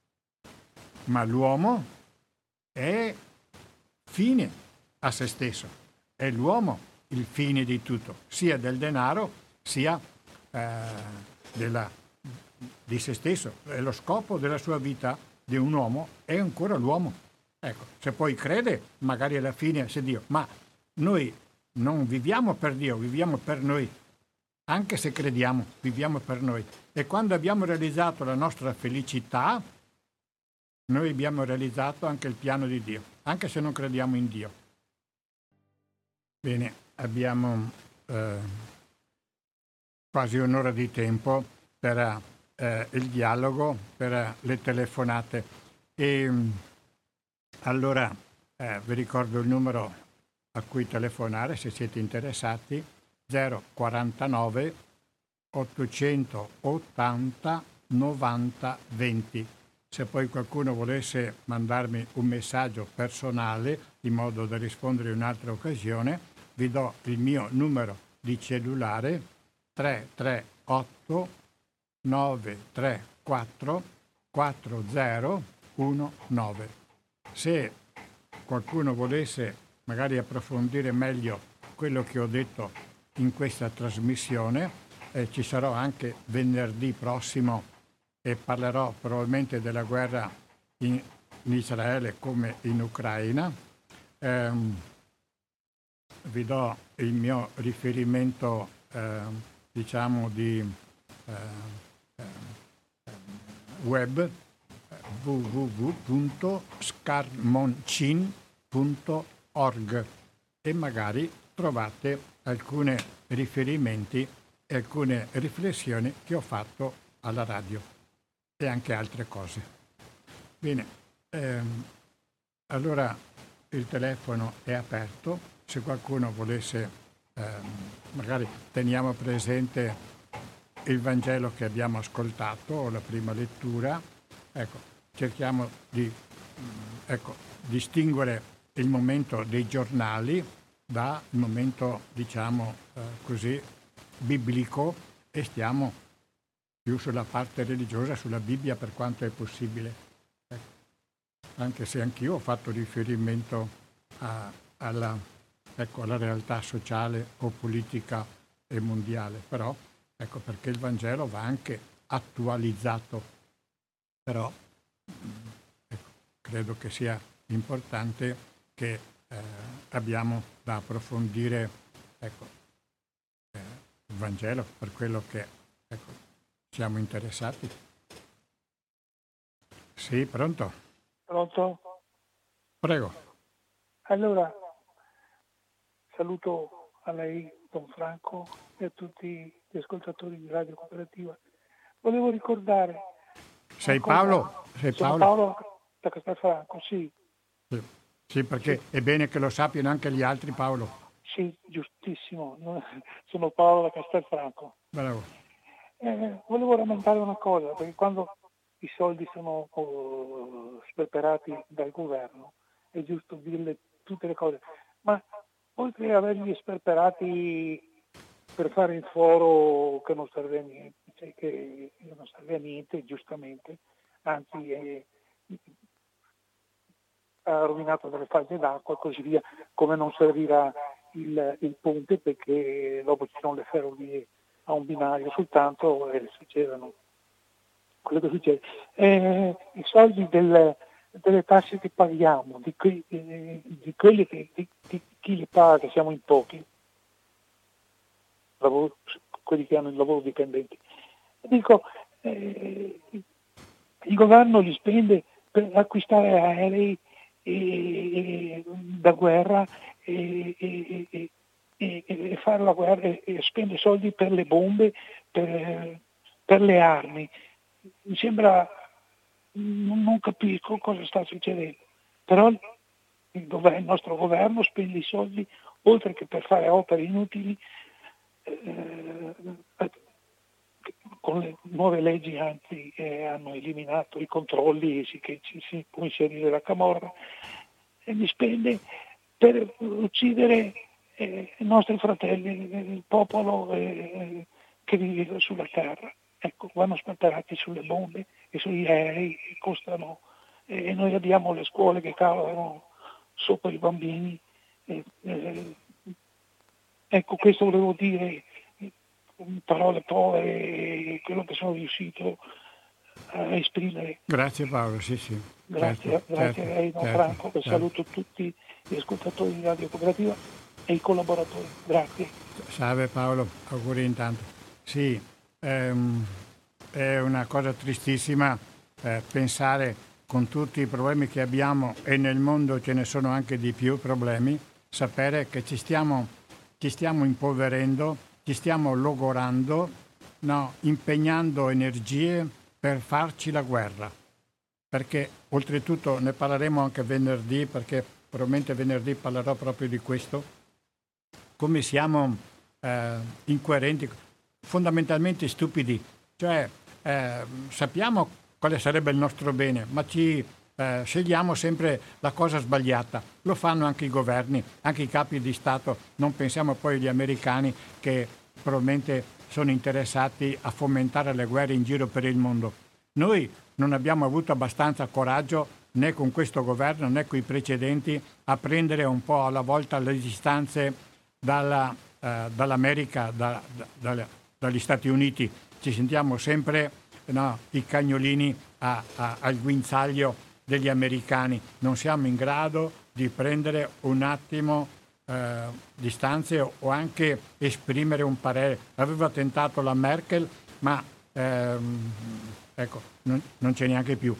ma l'uomo è fine a se stesso. È l'uomo il fine di tutto, sia del denaro sia eh, della, di se stesso. È lo scopo della sua vita di un uomo è ancora l'uomo. Ecco, se poi crede, magari alla fine se Dio, ma noi non viviamo per Dio, viviamo per noi. Anche se crediamo, viviamo per noi. E quando abbiamo realizzato la nostra felicità, noi abbiamo realizzato anche il piano di Dio, anche se non crediamo in Dio. Bene, abbiamo eh, quasi un'ora di tempo per eh, il dialogo, per le telefonate. E allora eh, vi ricordo il numero a cui telefonare se siete interessati, zero quarantanove ottocentottanta novanta venti. Se poi qualcuno volesse mandarmi un messaggio personale in modo da rispondere in un'altra occasione, vi do il mio numero di cellulare tre tre otto nove tre quattro quattro zero uno nove. Se qualcuno volesse magari approfondire meglio quello che ho detto in questa trasmissione, eh, ci sarò anche venerdì prossimo e parlerò probabilmente della guerra in, in Israele come in Ucraina. Eh, vi do il mio riferimento, eh, diciamo, di eh, web w w w punto scarmoncin punto org e magari trovate alcuni riferimenti e alcune riflessioni che ho fatto alla radio e anche altre cose. Bene, ehm, allora il telefono è aperto, se qualcuno volesse, ehm, magari teniamo presente il Vangelo che abbiamo ascoltato o la prima lettura, ecco, cerchiamo di ecco, distinguere il momento dei giornali dal momento, diciamo eh, così, biblico e stiamo più sulla parte religiosa, sulla Bibbia per quanto è possibile. Ecco. Anche se anch'io ho fatto riferimento a, alla, ecco, alla realtà sociale o politica e mondiale, però ecco perché il Vangelo va anche attualizzato. Però ecco, credo che sia importante che eh, abbiamo da approfondire ecco, eh, il Vangelo per quello che ecco, siamo interessati. Sì, pronto? Pronto? Prego. Allora, saluto a lei, Don Franco, e a tutti gli ascoltatori di Radio Cooperativa. Volevo ricordare... Sei Paolo? Sei Sono Paolo? Paolo da Castelfranco, sì. Sì, sì perché sì. È bene che lo sappiano anche gli altri, Paolo. Sì, giustissimo. Sono Paolo da Castelfranco. Bravo. Eh, volevo rammentare una cosa, perché quando i soldi sono oh, sperperati dal governo è giusto dirle tutte le cose, ma oltre ad averli sperperati per fare il foro che non serve a niente, cioè che non serve a niente, giustamente, anzi è, ha rovinato delle falde d'acqua e così via, come non servirà il, il ponte perché dopo ci sono le ferrovie a un binario soltanto e succedono quello che succede. Eh, I soldi del, delle tasse che paghiamo, di, que, eh, di quelli che di, di chi li paga, siamo in pochi, lavoro, quelli che hanno il lavoro dipendenti. Dico, eh, il governo li spende per acquistare aerei e, e, da guerra e, e, e, e, e fare la guerra e spende soldi per le bombe, per, per le armi. Mi sembra, non capisco cosa sta succedendo, però il, governo, il nostro governo spende i soldi oltre che per fare opere inutili. Eh, con le nuove leggi anzi eh, hanno eliminato i controlli sì, che ci si può inserire la camorra e li spende per uccidere eh, i nostri fratelli, il popolo eh, che vive sulla terra. Ecco, vanno sperperati sulle bombe e sugli aerei che costano e eh, noi abbiamo le scuole che cavano sopra i bambini. Eh, eh, ecco, questo volevo dire in parole povere quello che sono riuscito a esprimere. Grazie Paolo, sì sì. Grazie, certo, grazie certo, a lei, Don certo, Franco, e certo. saluto tutti gli ascoltatori di Radio Cooperativa e i collaboratori. Grazie. Salve Paolo, auguri intanto. Sì, ehm, è una cosa tristissima eh, pensare con tutti i problemi che abbiamo, e nel mondo ce ne sono anche di più problemi, sapere che ci stiamo, ci stiamo impoverendo, ci stiamo logorando, no, impegnando energie per farci la guerra. Perché oltretutto ne parleremo anche venerdì, perché probabilmente venerdì parlerò proprio di questo, come siamo eh, incoerenti, fondamentalmente stupidi. Cioè eh, sappiamo quale sarebbe il nostro bene, ma ci eh, scegliamo sempre la cosa sbagliata. Lo fanno anche i governi, anche i capi di Stato. Non pensiamo poi agli americani che probabilmente sono interessati a fomentare le guerre in giro per il mondo. Noi non abbiamo avuto abbastanza coraggio, né con questo governo né con i precedenti, a prendere un po' alla volta le distanze dalla, eh, dall'America, da, da, dagli Stati Uniti. Ci sentiamo sempre no, i cagnolini a, a, al guinzaglio degli americani. Non siamo in grado di prendere un attimo eh, distanze o, o anche esprimere un parere. Aveva tentato la Merkel, ma ehm, ecco, non, non c'è neanche più.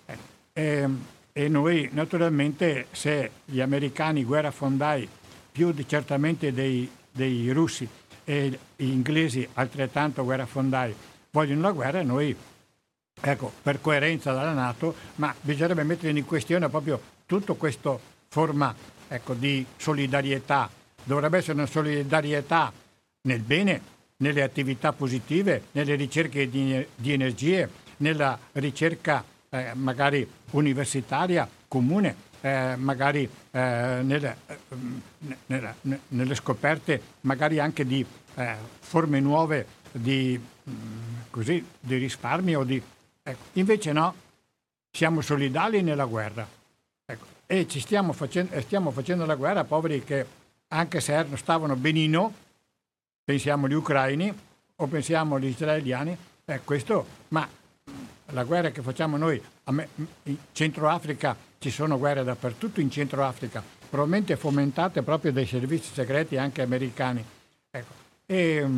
E, e noi naturalmente, se gli americani guerrafondai più di, certamente dei, dei russi e gli inglesi altrettanto guerrafondai vogliono la guerra, noi ecco, per coerenza dalla NATO, ma bisognerebbe mettere in questione proprio tutto questo forma ecco, di solidarietà. Dovrebbe essere una solidarietà nel bene, nelle attività positive, nelle ricerche di, di energie, nella ricerca eh, magari universitaria, comune, eh, magari eh, nelle, eh, nelle, nelle scoperte magari anche di eh, forme nuove di, mh, così, di risparmio. Di, ecco. Invece no, siamo solidali nella guerra ecco. E ci stiamo facendo, stiamo facendo la guerra a poveri che anche se stavano benino, pensiamo agli ucraini o pensiamo agli israeliani, eh, questo, ma la guerra che facciamo noi, a me, in Centro Africa ci sono guerre dappertutto in Centro Africa, probabilmente fomentate proprio dai servizi segreti anche americani. Ecco, e,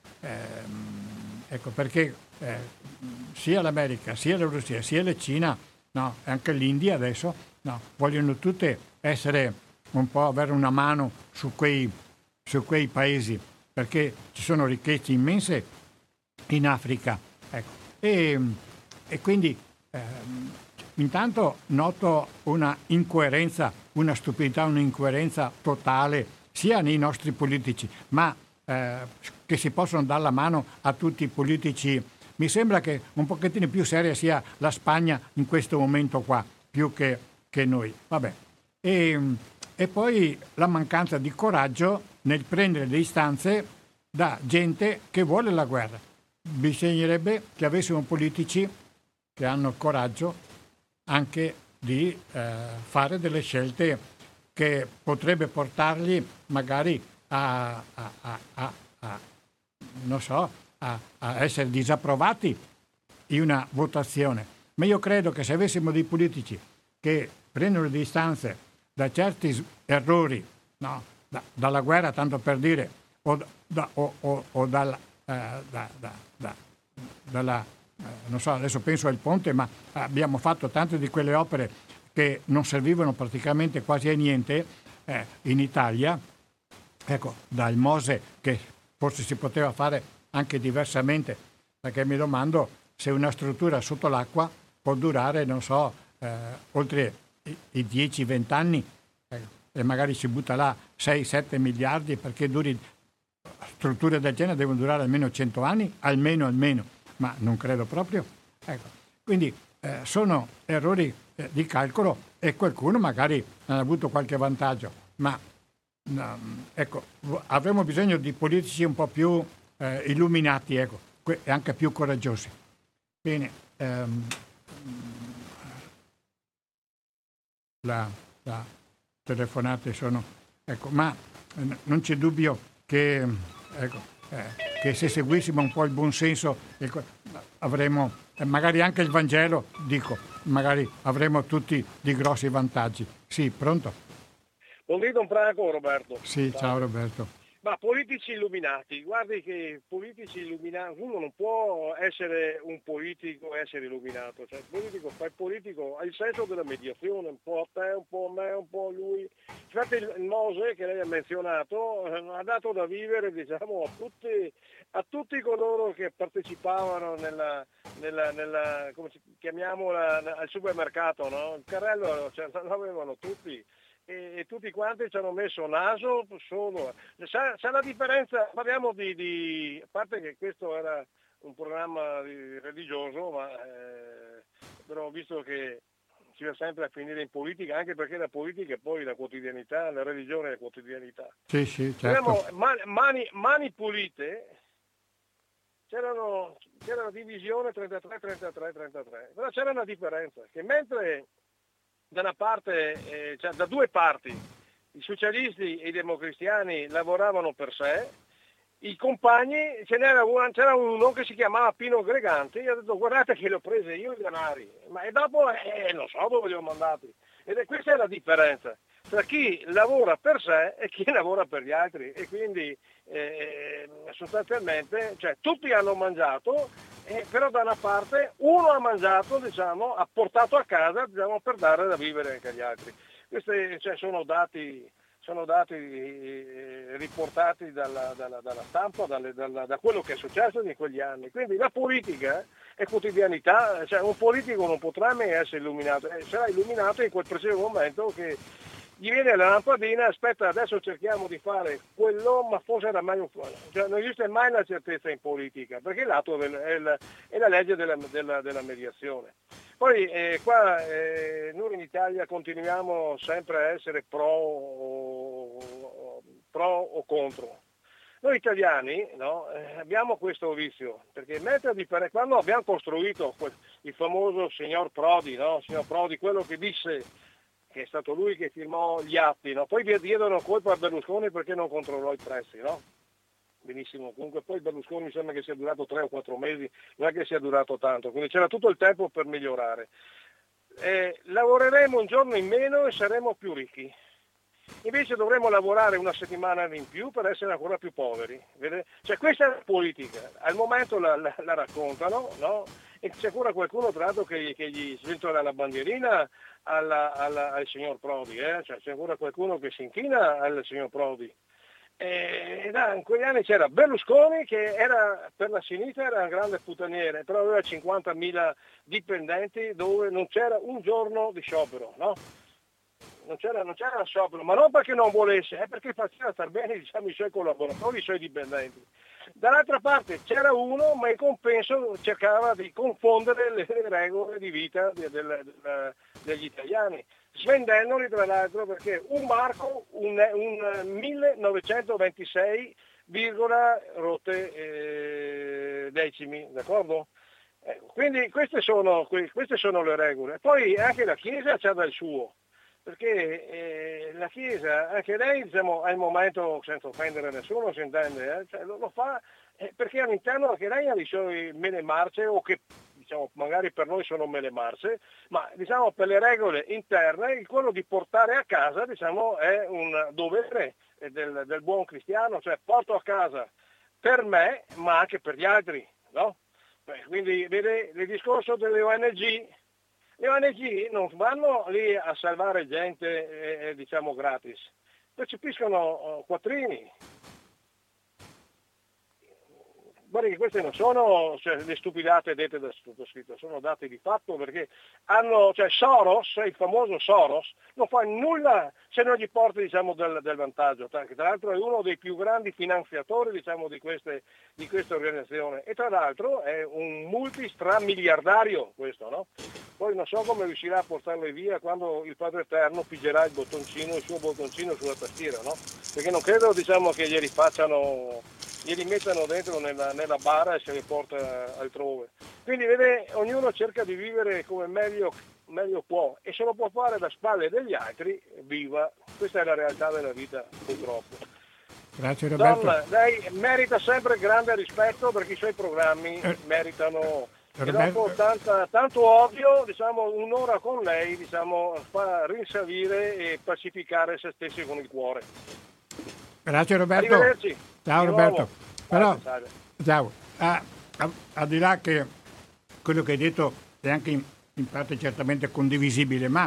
ehm, ecco perché eh, sia l'America, sia la Russia, sia la Cina, no, anche l'India adesso, no, vogliono tutte essere un po' avere una mano su quei, su quei paesi, perché ci sono ricchezze immense in Africa. Ecco. E, e quindi ehm, intanto noto una incoerenza, una stupidità, un'incoerenza totale sia nei nostri politici, ma eh, che si possono dare la mano a tutti i politici. Mi sembra che un pochettino più seria sia la Spagna in questo momento qua, più che, che noi. Vabbè. E, e poi la mancanza di coraggio nel prendere le istanze da gente che vuole la guerra. Bisognerebbe che avessimo politici che hanno coraggio anche di eh, fare delle scelte che potrebbe portarli magari a, a, a, a, a non so, a, a essere disapprovati in una votazione. Ma io credo che se avessimo dei politici che prendono le distanze da certi errori, no? da, dalla guerra, tanto per dire, o, da, o, o, o dalla, eh, da, da, da, dalla, eh, non so, adesso penso al ponte, ma abbiamo fatto tante di quelle opere che non servivano praticamente quasi a niente eh, in Italia, ecco, dal Mose, che forse si poteva fare anche diversamente, perché mi domando se una struttura sotto l'acqua può durare, non so, eh, oltre i, i dieci venti anni, eh, e magari si butta là sei sette miliardi, perché duri, strutture del genere devono durare almeno cento anni, almeno, almeno, ma non credo proprio. Ecco. Quindi eh, sono errori eh, di calcolo e qualcuno magari ha avuto qualche vantaggio, ma no, ecco, avremo bisogno di politici un po' più eh, illuminati, ecco, e anche più coraggiosi. Bene, ehm, la, la telefonate sono, ecco, ma eh, non c'è dubbio che, ecco, eh, che se seguissimo un po' il buonsenso ecco, avremo, eh, magari anche il Vangelo, dico, magari avremo tutti di grossi vantaggi. Sì, pronto? Buondì Don Franco, Roberto. Sì, ciao, ciao Roberto. Ma politici illuminati, guardi che politici illuminati, uno non può essere un politico e essere illuminato, cioè il politico fa il politico, ha il senso della mediazione, un po' a te, un po' a me, un po' a lui. Infatti il Mose che lei ha menzionato ha dato da vivere, diciamo, a tutti, a tutti coloro che partecipavano nella, nella, nella come chiamiamola, al supermercato, no? Il carrello cioè, l'avevano tutti. E, e tutti quanti ci hanno messo naso solo. Sa, sa la differenza? Parliamo di, di, a parte che questo era un programma di, religioso, ma eh, però visto che si va sempre a finire in politica, anche perché la politica è poi la quotidianità, la religione è la quotidianità. Sì, sì, certo. Man, mani, mani pulite, c'erano, c'era una divisione trentatré trentatré trentatré, però c'era una differenza, che mentre da una parte, eh, cioè da due parti, i socialisti e i democristiani lavoravano per sé, i compagni, ce n'era, una, c'era uno che si chiamava Pino Greganti, e ha detto guardate che l'ho prese io i denari, ma e dopo eh, non so dove li ho mandati. Ed è questa è la differenza tra chi lavora per sé e chi lavora per gli altri, e quindi eh, sostanzialmente cioè, tutti hanno mangiato, eh, però da una parte uno ha mangiato, diciamo, ha portato a casa, diciamo, per dare da vivere anche agli altri. Questi cioè, sono dati, sono dati eh, riportati dalla, dalla, dalla stampa, dalle, dalla, da quello che è successo in quegli anni. Quindi la politica è quotidianità, cioè un politico non potrà mai essere illuminato, eh, sarà illuminato in quel preciso momento che gli viene la lampadina, aspetta adesso cerchiamo di fare quello, ma forse era meglio quello. Cioè, non esiste mai la certezza in politica, perché l'atto del, è, la, è la legge della, della, della mediazione. Poi eh, qua eh, noi in Italia continuiamo sempre a essere pro o, pro o contro. Noi italiani no, eh, abbiamo questo vizio, perché mentre di, quando abbiamo costruito quel, il famoso signor Prodi, no? Signor Prodi, quello che disse che è stato lui che firmò gli atti, no? Poi vi diedero colpa a Berlusconi perché non controllò i prezzi, no? Benissimo, comunque poi Berlusconi mi sembra che sia durato tre o quattro mesi, non è che sia durato tanto, quindi c'era tutto il tempo per migliorare. Eh, lavoreremo un giorno in meno e saremo più ricchi. Invece dovremmo lavorare una settimana in più per essere ancora più poveri. Vedete? Cioè questa è la politica, al momento la, la, la raccontano, no? E c'è ancora qualcuno tra l'altro che, che gli sventola la bandierina alla, alla, al signor Prodi, eh? Cioè, c'è ancora qualcuno che si inchina al signor Prodi. E da, in quegli anni c'era Berlusconi che era per la sinistra era un grande puttaniere, però aveva cinquantamila dipendenti dove non c'era un giorno di sciopero, no? Non c'era, non c'era sciopero, ma non perché non volesse, è perché faceva star bene, diciamo, i suoi collaboratori, i suoi dipendenti. Dall'altra parte c'era uno, ma in compenso cercava di confondere le, le regole di vita de, de, de, de, degli italiani, svendendoli tra l'altro, perché un marco, un, un millenovecentoventisei virgola rotte eh, decimi, d'accordo? Eh, quindi queste sono, queste sono le regole. Poi anche la Chiesa c'ha del suo, perché eh, la Chiesa, anche lei, diciamo, al momento, senza offendere nessuno, si intende, eh, cioè, lo, lo fa eh, perché all'interno anche lei ha i suoi mele marce, o che diciamo magari per noi sono mele marce, ma diciamo per le regole interne il quello di portare a casa, diciamo, è un dovere del, del buon cristiano, cioè porto a casa per me ma anche per gli altri, no? Beh, quindi vede il discorso delle O N G. Le O N G non vanno lì a salvare gente eh, diciamo gratis, percepiscono quattrini. Guarda che queste non sono, cioè, le stupidate dette da sottoscritto, sono dati di fatto, perché hanno, cioè Soros, il famoso Soros, non fa nulla se non gli porta, diciamo, del, del vantaggio, tra, tra l'altro è uno dei più grandi finanziatori, diciamo, di queste, di queste organizzazioni, e tra l'altro è un multistramiliardario questo, no? Poi non so come riuscirà a portarle via quando il Padre Eterno pigerà il bottoncino, il suo bottoncino sulla tastiera, no? Perché non credo, diciamo, che glieli facciano, glieli mettano dentro nella, nella bara e se li porta altrove. Quindi vede, ognuno cerca di vivere come meglio, meglio può, e se lo può fare da spalle degli altri, viva. Questa è la realtà della vita, purtroppo. Grazie Roberto. Donna, lei merita sempre grande rispetto, perché i suoi programmi eh. meritano. E dopo tanta, tanto odio, diciamo, un'ora con lei, diciamo, fa rinsavire e pacificare se stessi con il cuore. Grazie Roberto. Arrivederci. Ciao Di Roberto. nuovo. Però, Salve. ciao. Ah, al di là che quello che hai detto è anche in, in parte certamente condivisibile, ma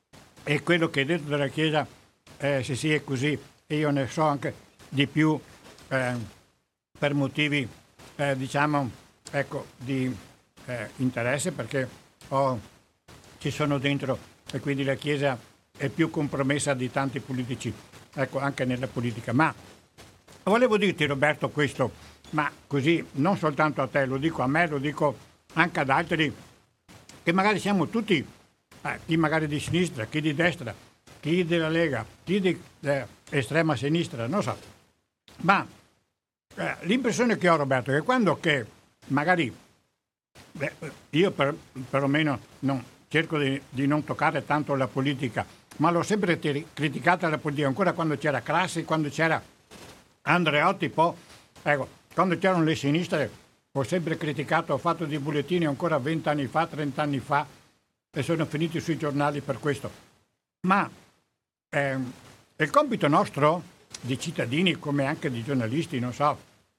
è quello che hai detto della Chiesa, eh, se sì è così, e io ne so anche di più eh, per motivi, eh, diciamo, ecco, di Eh, interesse, perché oh, ci sono dentro, e quindi la Chiesa è più compromessa di tanti politici, ecco, anche nella politica. Ma volevo dirti Roberto questo, ma così non soltanto a te, lo dico a me, lo dico anche ad altri, che magari siamo tutti, eh, chi magari di sinistra, chi di destra, chi della Lega, chi di eh, estrema sinistra, non so, ma eh, l'impressione che ho, Roberto, è che quando che magari Beh, io per, perlomeno non, cerco di, di non toccare tanto la politica, ma l'ho sempre ter- criticata la politica, ancora quando c'era Craxi, quando c'era Andreotti, poi, ecco, quando c'erano le sinistre, ho sempre criticato, ho fatto dei bollettini ancora vent'anni fa, trent'anni fa, e sono finiti sui giornali per questo. Ma ehm, il compito nostro, di cittadini come anche di giornalisti, non so,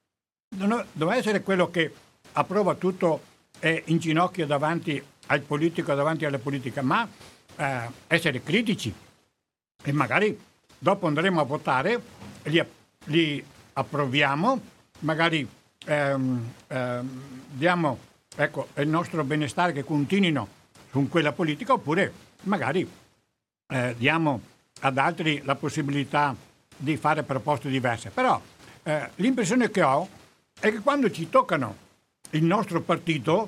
non deve essere quello che approva tutto è in ginocchio davanti al politico, davanti alla politica, ma eh, essere critici, e magari dopo andremo a votare, li, li approviamo, magari ehm, ehm, diamo, ecco, il nostro benestare, che continuino con quella politica, oppure magari eh, diamo ad altri la possibilità di fare proposte diverse. Però eh, l'impressione che ho è che quando ci toccano il nostro partito,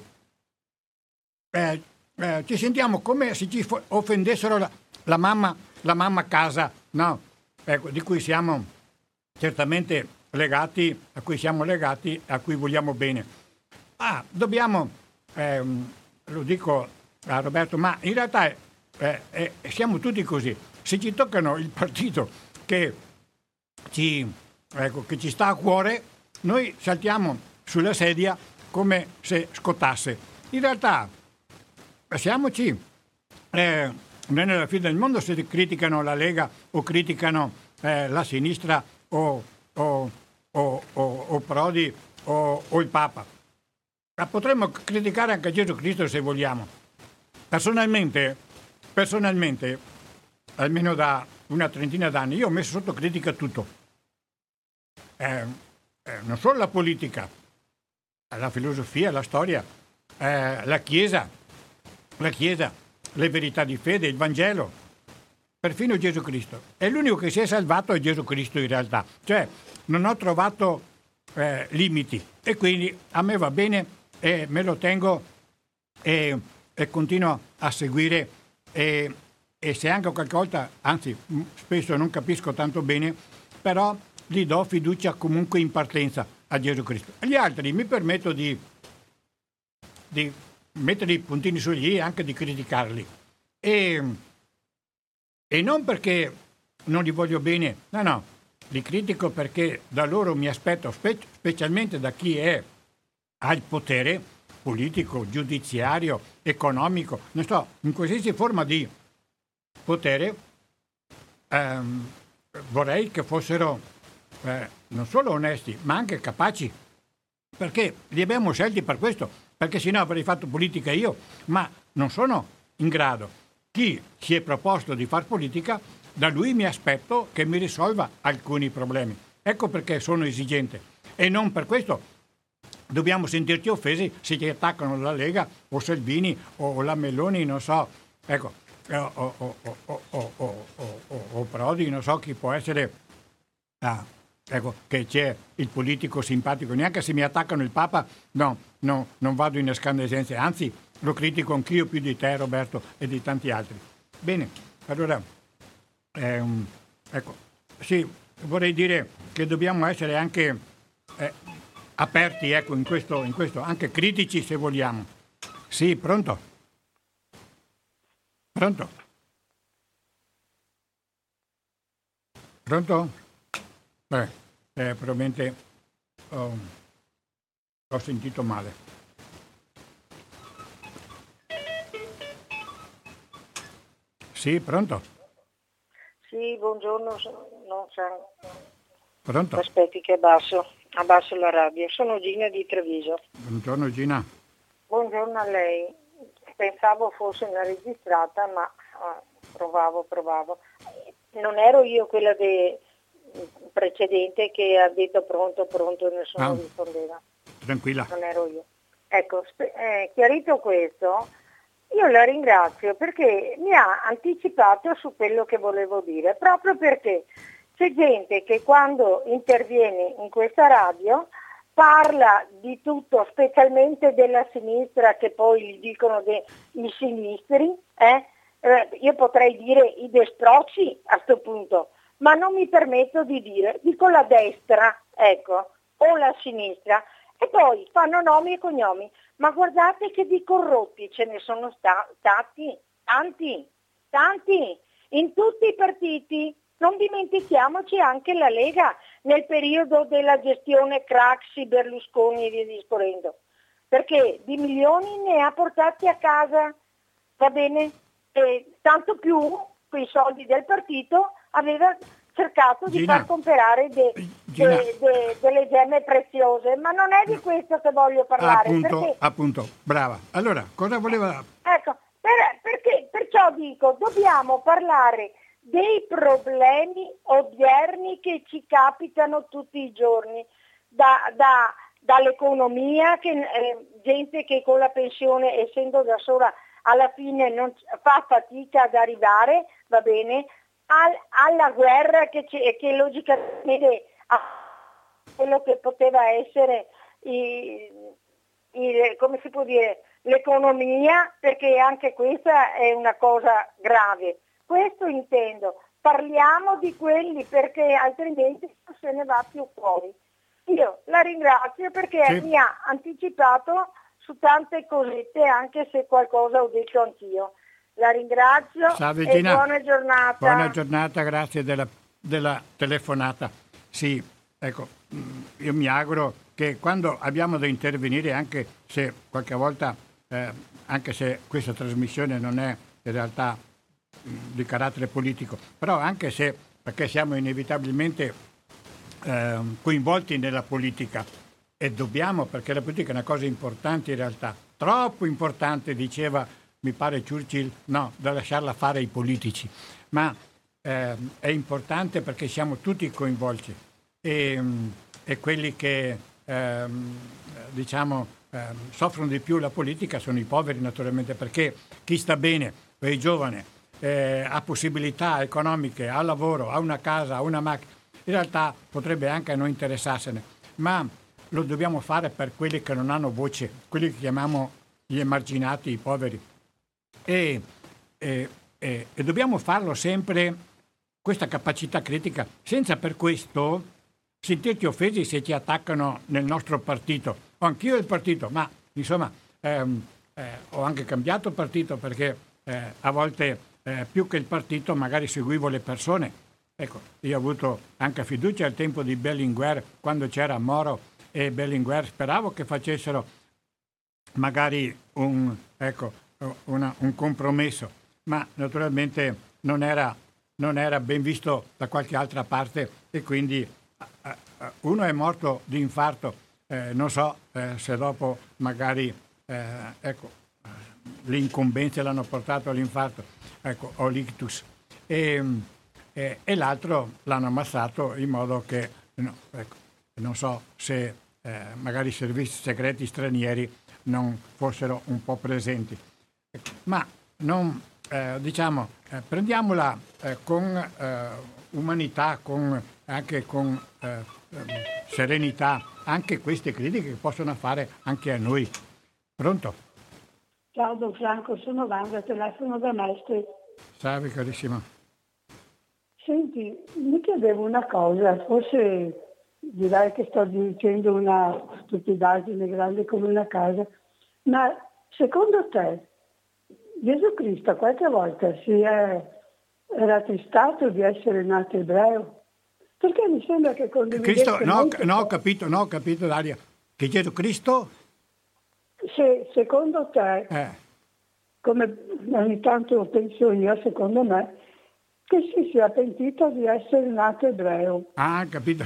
eh, eh, ci sentiamo come se ci fo- offendessero la, la, mamma, la mamma a casa, no? Ecco, di cui siamo certamente legati, a cui siamo legati, a cui vogliamo bene. Ah, dobbiamo, ehm, lo dico a Roberto, ma in realtà eh, eh, siamo tutti così. Se ci toccano il partito che ci, ecco, che ci sta a cuore, noi saltiamo sulla sedia come se scottasse. In realtà, passiamoci, eh, non è nella fine del mondo se criticano la Lega o criticano eh, la sinistra o, o, o, o, o Prodi o, o il Papa. Ma potremmo criticare anche Gesù Cristo se vogliamo. Personalmente, personalmente, almeno da una trentina d'anni, io ho messo sotto critica tutto. Eh, eh, non solo la politica, la filosofia, la storia, eh, la Chiesa, la Chiesa, le verità di fede, il Vangelo, perfino Gesù Cristo. E l'unico che si è salvato è Gesù Cristo in realtà. Cioè, non ho trovato eh, limiti, e quindi a me va bene e me lo tengo e, e continuo a seguire e, e se anche qualche volta, anzi spesso non capisco tanto bene, però gli do fiducia comunque in partenza a Gesù Cristo. Agli altri mi permetto di, di mettere i puntini sugli i e anche di criticarli. E, e non perché non li voglio bene, no, no, li critico perché da loro mi aspetto, spe- specialmente da chi è al potere politico, giudiziario, economico, non so, in qualsiasi forma di potere, ehm, vorrei che fossero eh, non solo onesti, ma anche capaci, perché li abbiamo scelti per questo, perché sennò avrei fatto politica io, ma non sono in grado. Chi si è proposto di far politica, da lui mi aspetto che mi risolva alcuni problemi. Ecco perché sono esigente. E non per questo dobbiamo sentirci offesi se ci attaccano la Lega o Salvini o la Meloni, non so, ecco, o, o, o, o, o, o, o, o Prodi, non so chi può essere, ah, ecco, che c'è il politico simpatico. Neanche se mi attaccano il Papa, no, no, non vado in escandescenze, anzi lo critico anch'io più di te, Roberto, e di tanti altri. Bene, allora, ehm, ecco, sì, vorrei dire che dobbiamo essere anche eh, aperti, ecco, in questo, in questo, anche critici se vogliamo. Sì, pronto? Pronto? Pronto? Beh, eh, probabilmente oh, ho sentito male. Sì, pronto? Sì, buongiorno, non c'è. Pronto? Aspetti che abbasso, abbasso la radio. Sono Gina di Treviso. Buongiorno Gina. Buongiorno a lei. Pensavo fosse una registrata, ma ah, provavo, provavo. Non ero io quella de, precedente che ha detto pronto, pronto e nessuno Ah, rispondeva. tranquilla. Non ero io. Ecco, spe- eh, chiarito questo, io la ringrazio perché mi ha anticipato su quello che volevo dire, proprio perché c'è gente che quando interviene in questa radio parla di tutto, specialmente della sinistra, che poi gli dicono dei sinistri, eh? Eh, io potrei dire i destrocci a sto punto, ma non mi permetto di dire, dico la destra, ecco, o la sinistra, e poi fanno nomi e cognomi. Ma guardate che di corrotti ce ne sono sta- stati, tanti, tanti, in tutti i partiti. Non dimentichiamoci anche la Lega nel periodo della gestione Craxi, Berlusconi e via discorrendo, perché di milioni ne ha portati a casa, va bene? E tanto più quei soldi del partito aveva cercato di Gina, far comprare de, Gina, de, de, delle gemme preziose, ma non è di questo che voglio parlare. appunto, perché, appunto, brava. Allora, cosa voleva? ecco, per, perché, perciò dico, dobbiamo parlare dei problemi odierni che ci capitano tutti i giorni, da, da, dall'economia, che, eh, gente che con la pensione, essendo da sola, alla fine non fa fatica ad arrivare, va bene, al, alla guerra che, che logicamente ha quello che poteva essere il, il, come si può dire, l'economia, perché anche questa è una cosa grave. Questo intendo, parliamo di quelli perché altrimenti non se ne va più fuori. Io la ringrazio perché Sì. mi ha anticipato su tante cosette, anche se qualcosa ho detto anch'io. La ringrazio Salve, e Gina. buona giornata. Buona giornata, grazie della, della telefonata. Sì, ecco, io mi auguro che quando abbiamo da intervenire, anche se qualche volta, eh, anche se questa trasmissione non è in realtà di carattere politico, però anche se, perché siamo inevitabilmente eh, coinvolti nella politica e dobbiamo, perché la politica è una cosa importante in realtà, troppo importante, diceva, mi pare Churchill, no, da lasciarla fare ai politici, ma eh, è importante perché siamo tutti coinvolti e, e quelli che ehm, diciamo ehm, soffrono di più la politica sono i poveri naturalmente, perché chi sta bene, i giovani, Eh, ha possibilità economiche, ha lavoro, ha una casa, ha una macchina, in realtà potrebbe anche non interessarsene, ma lo dobbiamo fare per quelli che non hanno voce, quelli che chiamiamo gli emarginati, i poveri. E, e, e, e dobbiamo farlo sempre, questa capacità critica, senza per questo sentirti offesi se ti attaccano nel nostro partito. Ho anch'io il partito, ma insomma ehm, eh, ho anche cambiato partito perché eh, a volte eh, più che il partito magari seguivo le persone. Ecco, io ho avuto anche fiducia al tempo di Berlinguer, quando c'era Moro e Berlinguer, speravo che facessero magari un, ecco, una, un compromesso, ma naturalmente non era, non era ben visto da qualche altra parte e quindi uno è morto di infarto, eh, non so eh, se dopo magari eh, ecco, le incombenze l'hanno portato all'infarto, ecco, o l'ictus, e, e, e l'altro l'hanno ammazzato in modo che, no, ecco, non so se eh, magari i servizi segreti stranieri non fossero un po' presenti. Ecco, ma non, eh, diciamo, eh, prendiamola eh, con eh, umanità, con, anche con eh, serenità, anche queste critiche che possono fare anche a noi. Pronto? Ciao Don Franco, sono Wanda, telefono da Mestre. Salve carissima. Senti, mi chiedevo una cosa, forse direi che sto dicendo una stupidaggine grande come una casa, ma secondo te Gesù Cristo qualche volta si è rattristato di essere nato ebreo? Perché mi sembra che condividesse Cristo, no, molto... no, ho capito, no, ho capito Daria, che Gesù Cristo... Se secondo te, Eh. come ogni tanto penso io, secondo me, che si sia pentito di essere nato ebreo. Ah, capito.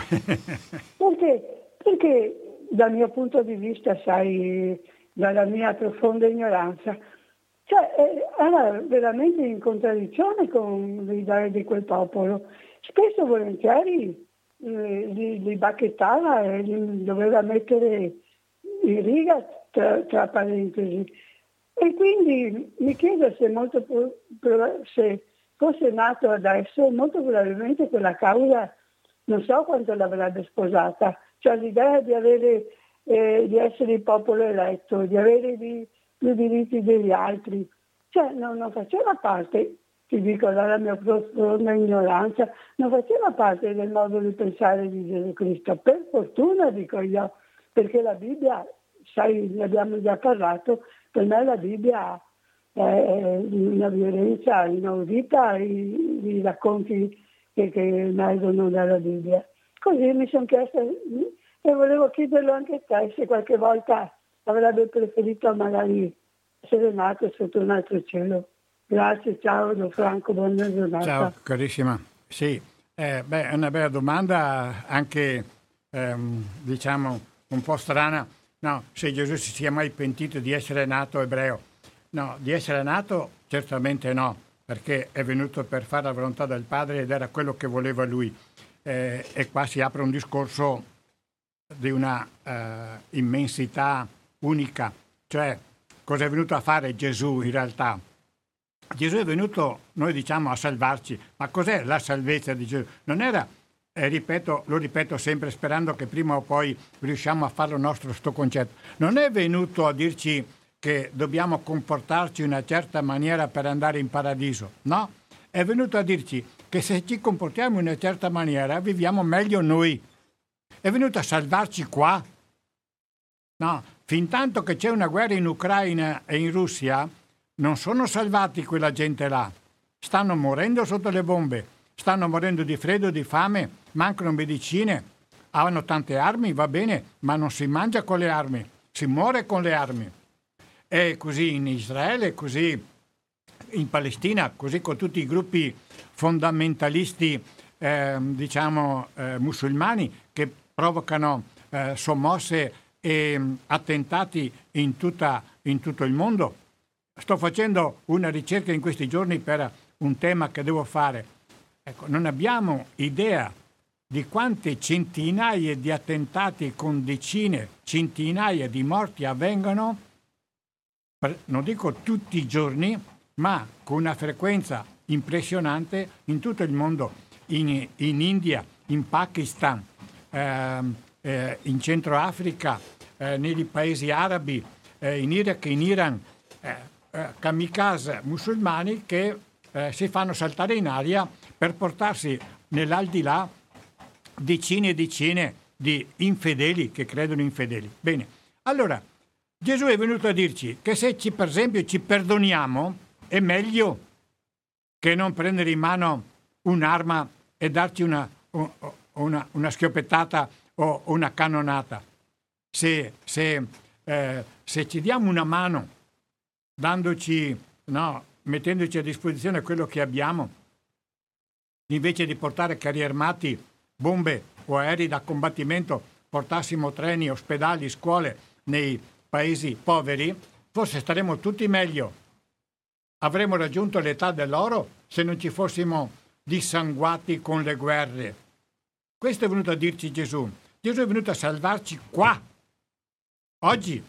Perché? Perché dal mio punto di vista, sai, dalla mia profonda ignoranza, cioè era veramente in contraddizione con l'idea di quel popolo. Spesso volentieri eh, li, li bacchettava e li doveva mettere in riga tra, tra parentesi. E quindi mi chiedo se, molto, se fosse nato adesso, molto probabilmente quella causa non so quanto l'avrebbe sposata. Cioè l'idea di, avere, eh, di essere il popolo eletto, di avere i, i diritti degli altri, cioè non, non faceva parte, ti dico dalla mia profonda ignoranza, non faceva parte del modo di pensare di Gesù Cristo. Per fortuna, dico io, perché la Bibbia, sai, ne abbiamo già parlato, per me la Bibbia è una violenza inaudita, i, i racconti che, che emergono dalla Bibbia. Così mi sono chiesta e volevo chiederlo anche a te se qualche volta avrebbe preferito magari essere nato sotto un altro cielo. Grazie, ciao Don Franco, buona giornata. Ciao carissima. Sì, eh, beh, è una bella domanda, anche ehm, diciamo un po' strana. No, se Gesù si sia mai pentito di essere nato ebreo. No, di essere nato certamente no, perché è venuto per fare la volontà del Padre ed era quello che voleva lui. Eh, e qua si apre un discorso di una eh, immensità unica, cioè cosa è venuto a fare Gesù in realtà? Gesù è venuto, noi diciamo, a salvarci, ma cos'è la salvezza di Gesù? Non era, eh, ripeto, lo ripeto sempre sperando che prima o poi riusciamo a farlo nostro sto concetto, non è venuto a dirci che dobbiamo comportarci in una certa maniera per andare in paradiso, no? È venuto a dirci che se ci comportiamo in una certa maniera viviamo meglio noi. È venuto a salvarci qua. No, fin tanto che c'è una guerra in Ucraina e in Russia, non sono salvati quella gente là. Stanno morendo sotto le bombe, stanno morendo di freddo, di fame, mancano medicine, hanno tante armi, va bene, ma non si mangia con le armi, si muore con le armi. E così in Israele, così in Palestina, così con tutti i gruppi fondamentalisti, eh, diciamo, eh, musulmani che provocano eh, sommosse e mh, attentati in, tutta, in tutto il mondo. Sto facendo una ricerca in questi giorni per un tema che devo fare. Ecco, non abbiamo idea di quante centinaia di attentati con decine, centinaia di morti avvengono, per, non dico tutti i giorni, ma con una frequenza impressionante in tutto il mondo, in, in India, in Pakistan, ehm, eh, in Centro Africa, eh, nei paesi arabi, eh, in Iraq e in Iran, eh, eh, kamikaze musulmani che eh, si fanno saltare in aria per portarsi nell'aldilà decine e decine di infedeli che credono infedeli. Bene, allora Gesù è venuto a dirci che se ci, per esempio, ci perdoniamo, è meglio che non prendere in mano un'arma e darci una, una, una schioppettata o una cannonata. Se, se, eh, se ci diamo una mano, dandoci, no, mettendoci a disposizione quello che abbiamo, invece di portare carri armati, bombe o aerei da combattimento, portassimo treni, ospedali, scuole nei paesi poveri, forse staremmo tutti meglio. Avremmo raggiunto l'età dell'oro se non ci fossimo dissanguati con le guerre. Questo è venuto a dirci Gesù. Gesù è venuto a salvarci qua, oggi.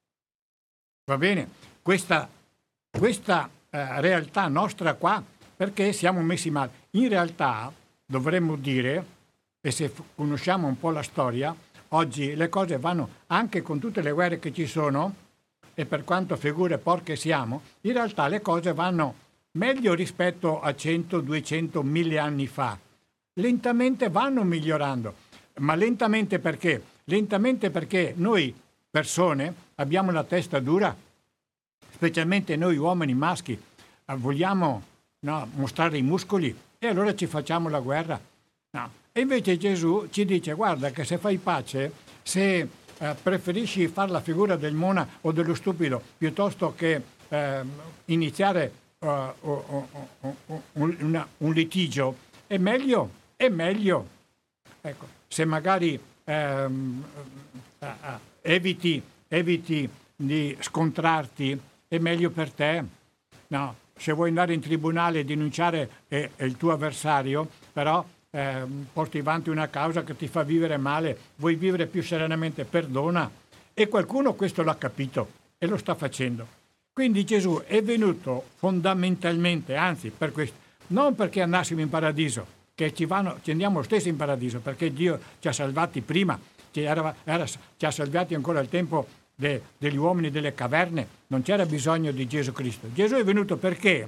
Va bene? Questa, questa eh, realtà nostra qua, perché siamo messi male. In realtà dovremmo dire, e se f- conosciamo un po' la storia, oggi le cose vanno, anche con tutte le guerre che ci sono, e per quanto figure porche siamo, in realtà le cose vanno meglio rispetto a cento, duecento, mille anni fa. Lentamente vanno migliorando. Ma lentamente perché? Lentamente perché noi persone abbiamo la testa dura, specialmente noi uomini maschi, vogliamo, no, mostrare i muscoli e allora ci facciamo la guerra. No. E invece Gesù ci dice: guarda che se fai pace, se eh, preferisci fare la figura del mona o dello stupido piuttosto che eh, iniziare uh, uh, uh, uh, uh, un, una, un litigio, è meglio, è meglio. Ecco, se magari ehm, uh, uh, eviti, eviti di scontrarti, è meglio per te. No, se vuoi andare in tribunale e denunciare eh, il tuo avversario, però Eh, porti avanti una causa che ti fa vivere male, vuoi vivere più serenamente, perdona. E qualcuno questo l'ha capito e lo sta facendo. Quindi Gesù è venuto fondamentalmente, anzi per questo, non perché andassimo in paradiso, che ci, vanno, ci andiamo lo stesso in paradiso, perché Dio ci ha salvati prima, ci, era, era, ci ha salvati ancora al tempo de, degli uomini delle caverne, non c'era bisogno di Gesù Cristo. Gesù è venuto perché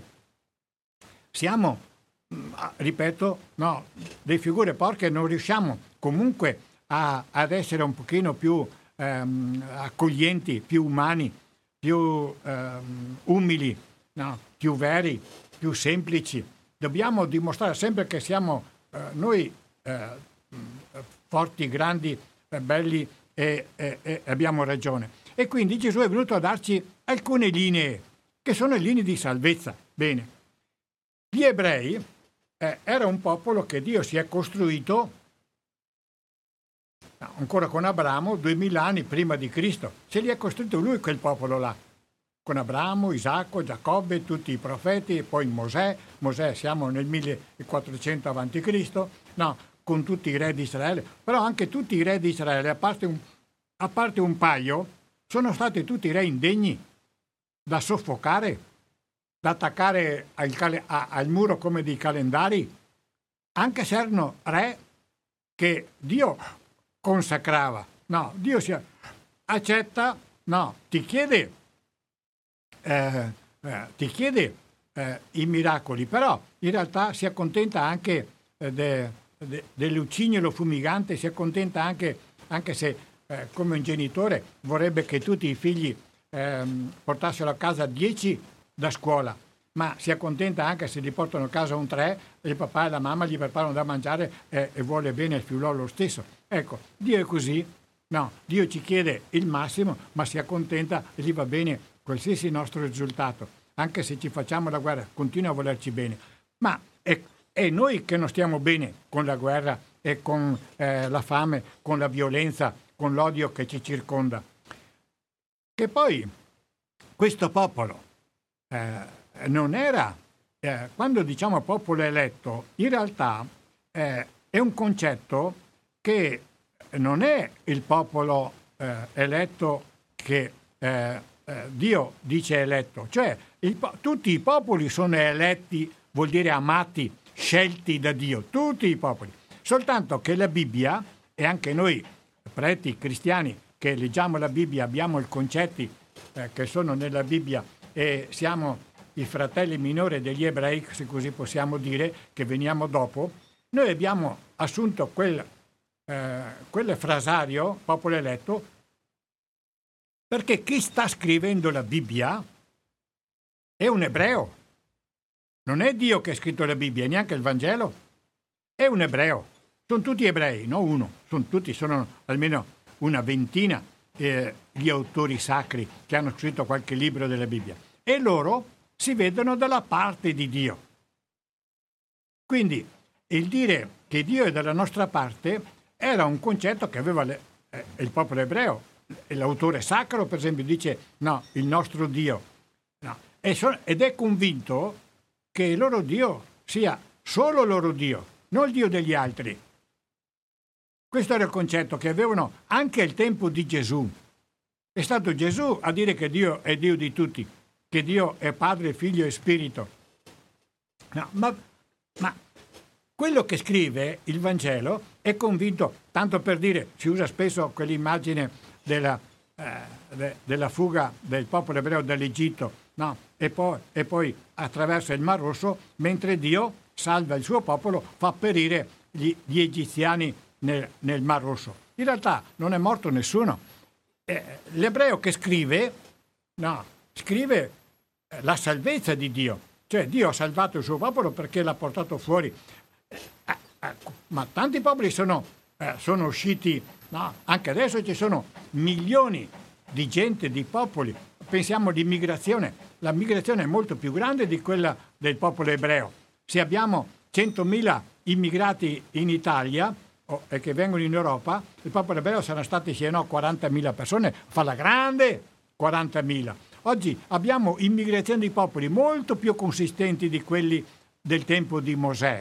siamo, ripeto, no, delle figure porche, non riusciamo comunque a, ad essere un pochino più ehm, accoglienti, più umani, più ehm, umili, no, più veri, più semplici. Dobbiamo dimostrare sempre che siamo eh, noi eh, forti, grandi, eh, belli e, e, e abbiamo ragione. E quindi Gesù è venuto a darci alcune linee, che sono le linee di salvezza. Bene. Gli ebrei Eh, era un popolo che Dio si è costruito no, ancora con Abramo duemila anni prima di Cristo. Se li ha costruito lui quel popolo là, con Abramo, Isacco, Giacobbe, tutti i profeti, e poi Mosè. Mosè siamo nel millequattrocento avanti Cristo, no, con tutti i re di Israele. Però anche tutti i re di Israele, a parte un, a parte un paio, sono stati tutti re indegni da soffocare, da attaccare al, cal- a- al muro come dei calendari, anche se erano re che Dio consacrava. No, Dio si accetta, no, ti chiede, eh, eh, ti chiede eh, i miracoli, però in realtà si accontenta anche eh, de, de, dell'uccignolo fumigante, si accontenta anche, anche se eh, come un genitore vorrebbe che tutti i figli eh, portassero a casa dieci da scuola, ma si accontenta anche se gli portano a casa un tre, il papà e la mamma gli preparano da mangiare eh, e vuole bene il figliolo lo stesso. Ecco, Dio è così. No, Dio ci chiede il massimo, ma si accontenta e gli va bene qualsiasi nostro risultato. Anche se ci facciamo la guerra, continua a volerci bene. Ma è, è noi che non stiamo bene con la guerra e con eh, la fame, con la violenza, con l'odio che ci circonda. Che poi questo popolo Eh, non era, eh, quando diciamo popolo eletto, in realtà eh, è un concetto che non è il popolo eh, eletto che eh, eh, Dio dice eletto, cioè il, tutti i popoli sono eletti, vuol dire amati, scelti da Dio, tutti i popoli, soltanto che la Bibbia, e anche noi preti cristiani che leggiamo la Bibbia, abbiamo i concetti eh, che sono nella Bibbia e siamo i fratelli minori degli ebrei, se così possiamo dire, che veniamo dopo, noi abbiamo assunto quel, eh, quel frasario, popolo eletto, perché chi sta scrivendo la Bibbia è un ebreo. Non è Dio che ha scritto la Bibbia, neanche il Vangelo. È un ebreo. Sono tutti ebrei, no uno. Sono tutti, sono almeno una ventina eh, gli autori sacri che hanno scritto qualche libro della Bibbia. E loro si vedono dalla parte di Dio. Quindi il dire che Dio è dalla nostra parte era un concetto che aveva le, eh, il popolo ebreo. L'autore sacro, per esempio, dice no, il nostro Dio. No. E so, ed è convinto che il loro Dio sia solo loro Dio, non il Dio degli altri. Questo era il concetto che avevano anche al tempo di Gesù. È stato Gesù a dire che Dio è Dio di tutti, che Dio è Padre, Figlio e Spirito. No, ma, ma quello che scrive il Vangelo è convinto, tanto per dire, si usa spesso quell'immagine della, eh, de, della fuga del popolo ebreo dall'Egitto, no? E poi, e poi attraversa il Mar Rosso, mentre Dio salva il suo popolo, fa perire gli, gli egiziani nel, nel Mar Rosso. In realtà non è morto nessuno. Eh, l'ebreo che scrive, no, scrive eh, la salvezza di Dio. Cioè Dio ha salvato il suo popolo perché l'ha portato fuori. Eh, eh, ma tanti popoli sono, eh, sono usciti, no? Anche adesso ci sono milioni di gente, di popoli. Pensiamo all'immigrazione. La migrazione è molto più grande di quella del popolo ebreo. Se abbiamo centomila immigrati in Italia oh, e che vengono in Europa, il popolo ebreo saranno stati sì, no, quarantamila persone, fa la grande quarantamila. Oggi abbiamo immigrazioni di popoli molto più consistenti di quelli del tempo di Mosè.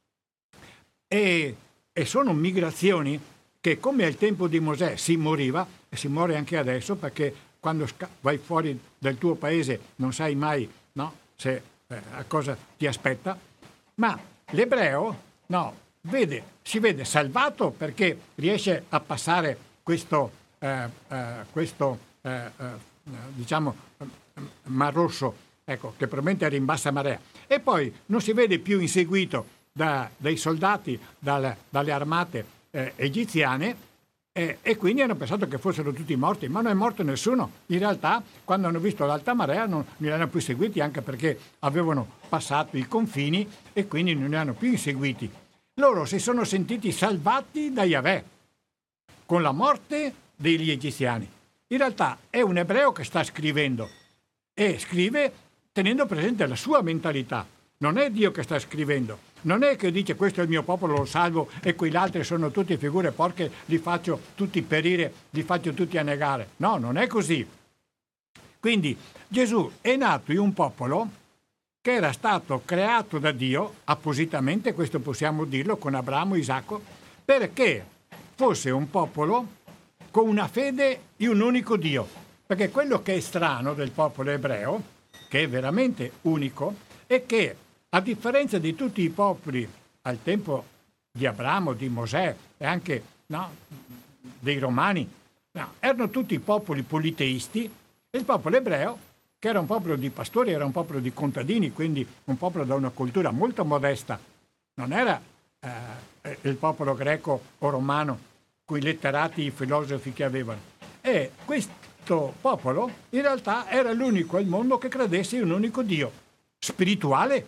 E, e sono migrazioni che, come al tempo di Mosè si moriva, e si muore anche adesso, perché quando vai fuori dal tuo paese non sai mai, no, se, eh, a cosa ti aspetta, ma l'ebreo no, vede, si vede salvato perché riesce a passare questo, eh, eh, questo eh, eh, diciamo, Mar Rosso, ecco, che probabilmente era in bassa marea, e poi non si vede più inseguito da, dai soldati, dal, dalle armate eh, egiziane, Eh, e quindi hanno pensato che fossero tutti morti, ma non è morto nessuno. In realtà, quando hanno visto l'alta marea, non, non li hanno più seguiti, anche perché avevano passato i confini e quindi non li hanno più inseguiti. Loro si sono sentiti salvati da Yahweh con la morte degli egiziani. In realtà è un ebreo che sta scrivendo e scrive tenendo presente la sua mentalità. Non è Dio che sta scrivendo. Non è che dice questo è il mio popolo, lo salvo e quegli altri sono tutti figure porche, li faccio tutti perire, li faccio tutti annegare. No, non è così. Quindi Gesù è nato in un popolo che era stato creato da Dio, appositamente, questo possiamo dirlo, con Abramo e Isacco, perché fosse un popolo con una fede in un unico Dio. Perché quello che è strano del popolo ebreo, che è veramente unico, è che a differenza di tutti i popoli al tempo di Abramo, di Mosè e anche no, dei Romani, no, erano tutti popoli politeisti, e il popolo ebreo, che era un popolo di pastori, era un popolo di contadini, quindi un popolo da una cultura molto modesta, non era eh, il popolo greco o romano, quei letterati, i filosofi che avevano. E questo popolo in realtà era l'unico al mondo che credesse in un unico Dio, spirituale,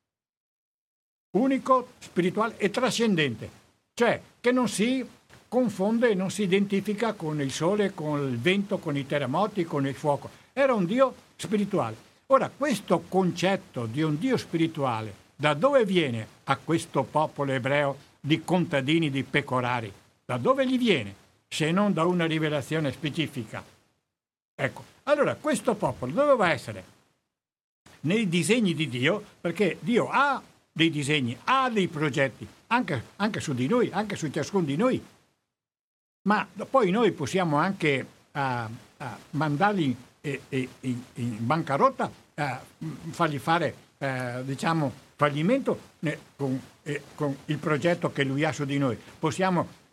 unico, spirituale e trascendente, cioè che non si confonde e non si identifica con il sole, con il vento, con i terremoti, con il fuoco. Era un Dio spirituale. Ora, questo concetto di un Dio spirituale, da dove viene a questo popolo ebreo di contadini, di pecorari? Da dove gli viene? Se non da una rivelazione specifica. Ecco, allora questo popolo doveva essere nei disegni di Dio, perché Dio ha dei disegni, ha dei progetti, anche, anche su di noi, anche su ciascuno di noi. Ma poi noi possiamo anche uh, uh, mandarli eh, eh, in, in bancarotta, uh, fargli fare, uh, diciamo, fallimento eh, con, eh, con il progetto che lui ha su di noi. Possiamo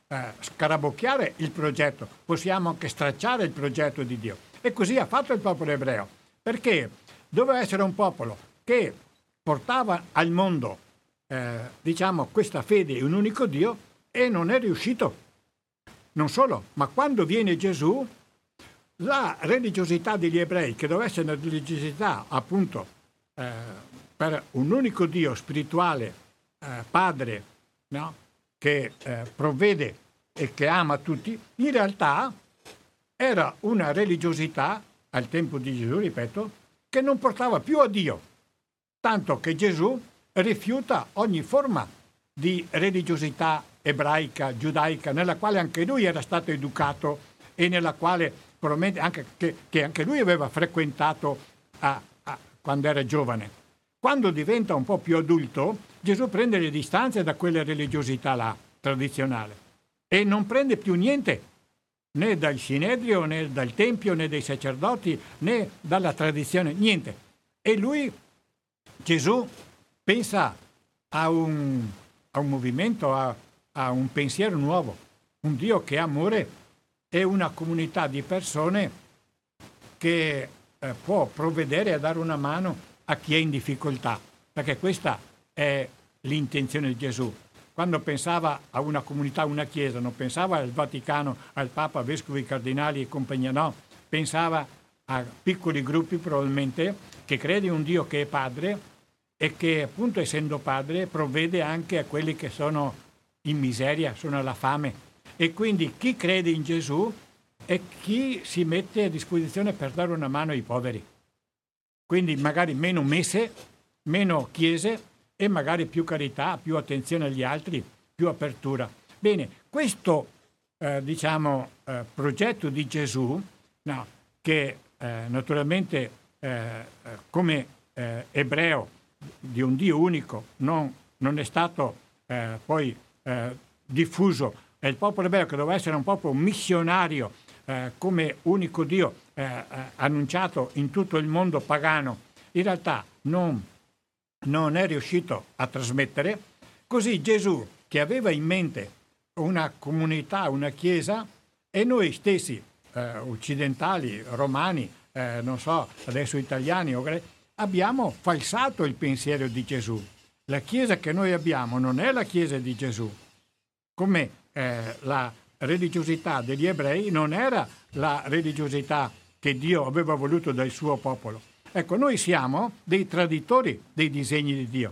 eh, scarabocchiare il progetto, possiamo anche stracciare il progetto di Dio. E così ha fatto il popolo ebreo, perché doveva essere un popolo che portava al mondo, eh, diciamo, questa fede in un unico Dio, e non è riuscito. Non solo, ma quando viene Gesù, la religiosità degli ebrei, che doveva essere una religiosità appunto eh, per un unico Dio spirituale, eh, Padre, no? che eh, provvede e che ama tutti, in realtà era una religiosità, al tempo di Gesù, ripeto, che non portava più a Dio, tanto che Gesù rifiuta ogni forma di religiosità ebraica, giudaica, nella quale anche lui era stato educato e nella quale probabilmente anche, che, che anche lui aveva frequentato a, a, quando era giovane. Quando diventa un po' più adulto, Gesù prende le distanze da quella religiosità là, tradizionale, e non prende più niente, né dal Sinedrio, né dal Tempio, né dai sacerdoti, né dalla tradizione, niente. E lui, Gesù, pensa a un, a un movimento, a, a un pensiero nuovo, un Dio che è amore e una comunità di persone che eh, può provvedere a dare una mano a chi è in difficoltà, perché questa è l'intenzione di Gesù. Quando pensava a una comunità, una chiesa, non pensava al Vaticano, al Papa, vescovi, cardinali e compagnia, no, pensava a piccoli gruppi probabilmente che crede in un Dio che è padre e che appunto essendo padre provvede anche a quelli che sono in miseria, sono alla fame. E quindi chi crede in Gesù è chi si mette a disposizione per dare una mano ai poveri. Quindi magari meno messe, meno chiese e magari più carità, più attenzione agli altri, più apertura. Bene, questo eh, diciamo eh, progetto di Gesù, no, che eh, naturalmente eh, come eh, ebreo di un Dio unico non, non è stato eh, poi eh, diffuso. È il popolo ebreo che doveva essere un popolo missionario eh, come unico Dio eh, eh, annunciato in tutto il mondo pagano, in realtà non, non è riuscito a trasmettere. Così Gesù, che aveva in mente una comunità, una chiesa, e noi stessi eh, occidentali, romani, eh, non so, adesso italiani, abbiamo falsato il pensiero di Gesù. La chiesa che noi abbiamo non è la chiesa di Gesù, come Eh, la religiosità degli ebrei non era la religiosità che Dio aveva voluto dal suo popolo. Ecco, noi siamo dei traditori dei disegni di Dio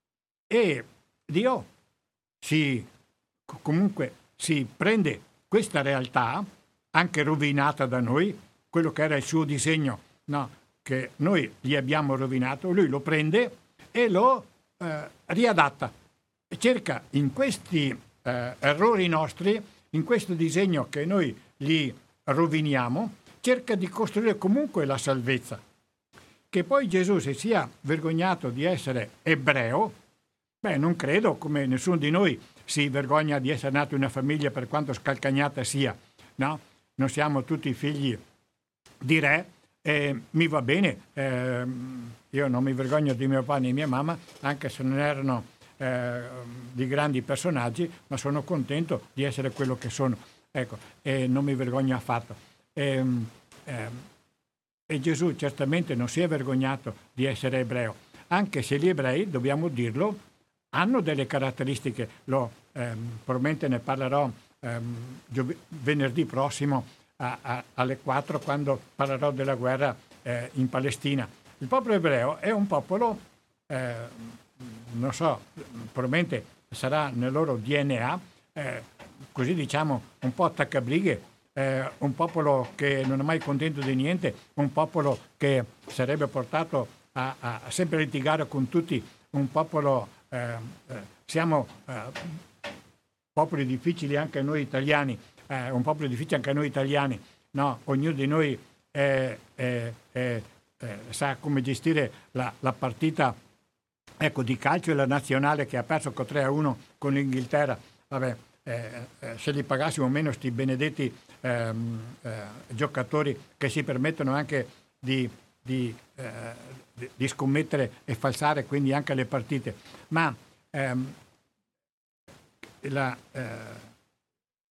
e Dio si, comunque si prende questa realtà, anche rovinata da noi, quello che era il suo disegno, no, che noi gli abbiamo rovinato, lui lo prende e lo eh, riadatta. Cerca in questi Eh, errori nostri, in questo disegno che noi li roviniamo, cerca di costruire comunque la salvezza. Che poi Gesù si sia vergognato di essere ebreo, beh, non credo, come nessuno di noi si vergogna di essere nato in una famiglia per quanto scalcagnata sia, no? Non siamo tutti figli di re, eh, mi va bene, eh, io non mi vergogno di mio papà né di mia mamma, anche se non erano Eh, di grandi personaggi, ma sono contento di essere quello che sono, ecco, e non mi vergogno affatto. E, eh, e Gesù certamente non si è vergognato di essere ebreo, anche se gli ebrei, dobbiamo dirlo, hanno delle caratteristiche. Lo, ehm, probabilmente ne parlerò ehm, giovedì, venerdì prossimo a, a, alle quattro, quando parlerò della guerra eh, in Palestina. Il popolo ebreo è un popolo eh, non so, probabilmente sarà nel loro D N A, eh, così diciamo un po' attaccabrighe, eh, un popolo che non è mai contento di niente, un popolo che sarebbe portato a, a, a sempre litigare con tutti, un popolo, eh, eh, siamo eh, popoli difficili anche noi italiani, eh, un popolo difficile anche noi italiani, no, ognuno di noi eh, eh, eh, eh, sa come gestire la, la partita. Ecco, di calcio è la nazionale che ha perso con tre a uno con l'Inghilterra. Vabbè, eh, eh, se li pagassimo meno sti benedetti ehm, eh, giocatori che si permettono anche di, di, eh, di, di scommettere e falsare quindi anche le partite. Ma ehm, la, eh,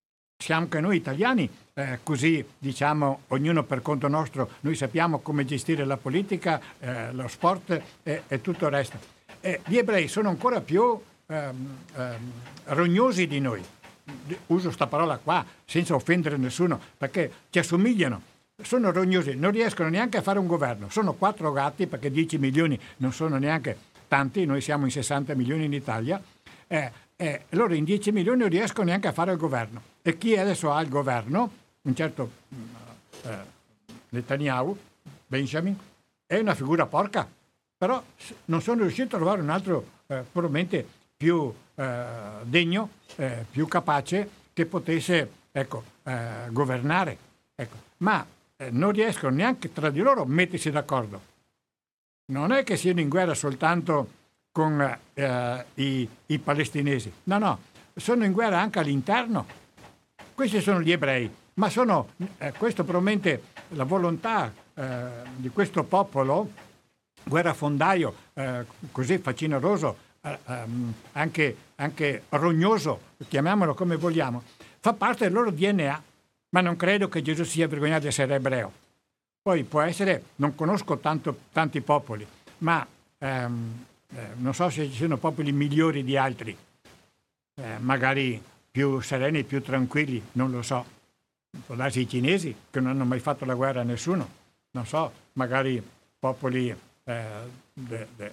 siamo anche noi italiani eh, così, diciamo, ognuno per conto nostro, noi sappiamo come gestire la politica, eh, lo sport e, e tutto il resto. E gli ebrei sono ancora più ehm, ehm, rognosi di noi. Uso sta parola qua senza offendere nessuno, perché ci assomigliano. Sono rognosi, non riescono neanche a fare un governo. Sono quattro gatti, perché dieci milioni non sono neanche tanti, noi siamo in sessanta milioni in Italia. Eh, eh, loro in dieci milioni non riescono neanche a fare il governo. E chi adesso ha il governo, un certo eh, Netanyahu, Benjamin, è una figura porca, però non sono riuscito a trovare un altro eh, probabilmente più eh, degno, eh, più capace, che potesse, ecco, eh, governare. Ecco. Ma eh, non riescono neanche tra di loro a mettersi d'accordo. Non è che siano in guerra soltanto con eh, i, i palestinesi, no, no, sono in guerra anche all'interno. Questi sono gli ebrei, ma sono, eh, questo probabilmente la volontà eh, di questo popolo, guerrafondaio, eh, così facineroso, eh, ehm, anche, anche rognoso, chiamiamolo come vogliamo, fa parte del loro D N A, ma non credo che Gesù sia vergognato di essere ebreo. Poi può essere, non conosco tanto, tanti popoli, ma ehm, eh, non so se ci sono popoli migliori di altri, eh, magari più sereni, più tranquilli, non lo so. Può darsi i cinesi, che non hanno mai fatto la guerra a nessuno, non so, magari popoli, eh, de, de,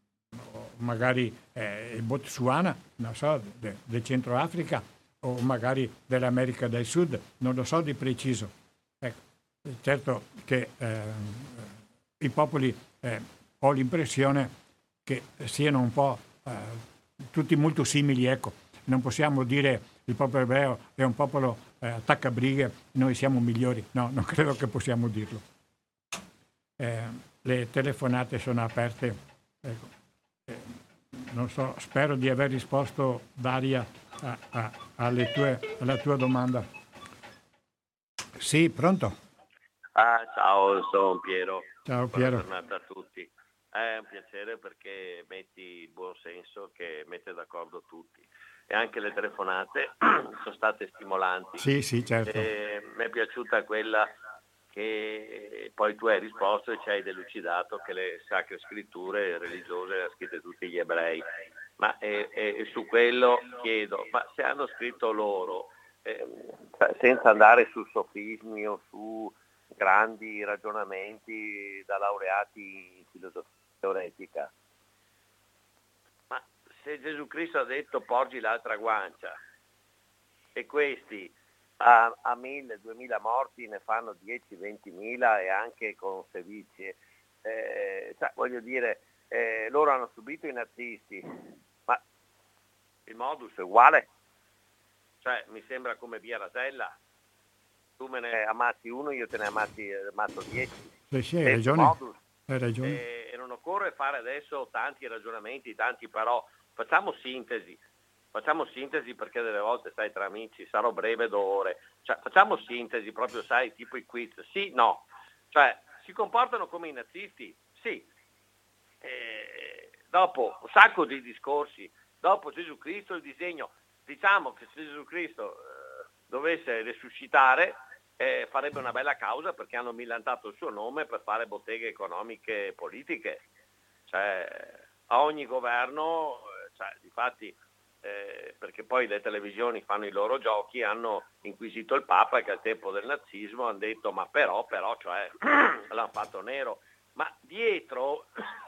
magari eh, il Botswana, non so, de, del Centro Africa, o magari dell'America del Sud, non lo so di preciso. Ecco, certo che eh, i popoli, eh, ho l'impressione che siano un po' eh, tutti molto simili, ecco. Non possiamo dire il popolo ebreo è un popolo eh, attaccabrighe, noi siamo migliori. No, non credo che possiamo dirlo. Eh, le telefonate sono aperte. Ecco. Eh, non so, spero di aver risposto, Daria, a, a, alle tue, alla tua domanda. Sì, pronto? Ah, ciao, sono Piero. Ciao Piero. Buona giornata a tutti. È un piacere perché metti il buon senso che mette d'accordo tutti. E anche le telefonate sono state stimolanti. Sì, sì, certo. E mi è piaciuta quella che poi tu hai risposto e ci hai delucidato che le sacre scritture religiose le ha scritte tutti gli ebrei. Ma e, e su quello chiedo, ma se hanno scritto loro, eh, senza andare su sofismi o su grandi ragionamenti da laureati in filosofia teoretica, ma se Gesù Cristo ha detto porgi l'altra guancia e questi a, a mille, duemila morti ne fanno dieci, ventimila e anche con sevizie, eh, cioè, voglio dire, eh, loro hanno subito i nazisti, ma il modus è uguale, cioè mi sembra come via Rasella, tu me ne ammazzi uno, io te ne ammazzi, ammazzo dieci. Sì, sì, hai ragione. Modus. Hai ragione. E, e non occorre fare adesso tanti ragionamenti, tanti però, facciamo sintesi, facciamo sintesi perché delle volte stai tra amici, sarò breve d'ore, cioè facciamo sintesi proprio, sai, tipo i quiz, sì, no, cioè si comportano come i nazisti, sì, e dopo un sacco di discorsi, dopo Gesù Cristo il disegno, diciamo che se Gesù Cristo eh, dovesse resuscitare, eh, farebbe una bella causa perché hanno millantato il suo nome per fare botteghe economiche e politiche, cioè a ogni governo, cioè, difatti, eh, perché poi le televisioni fanno i loro giochi, hanno inquisito il Papa che al tempo del nazismo hanno detto ma però, però, cioè l'hanno fatto nero, ma dietro,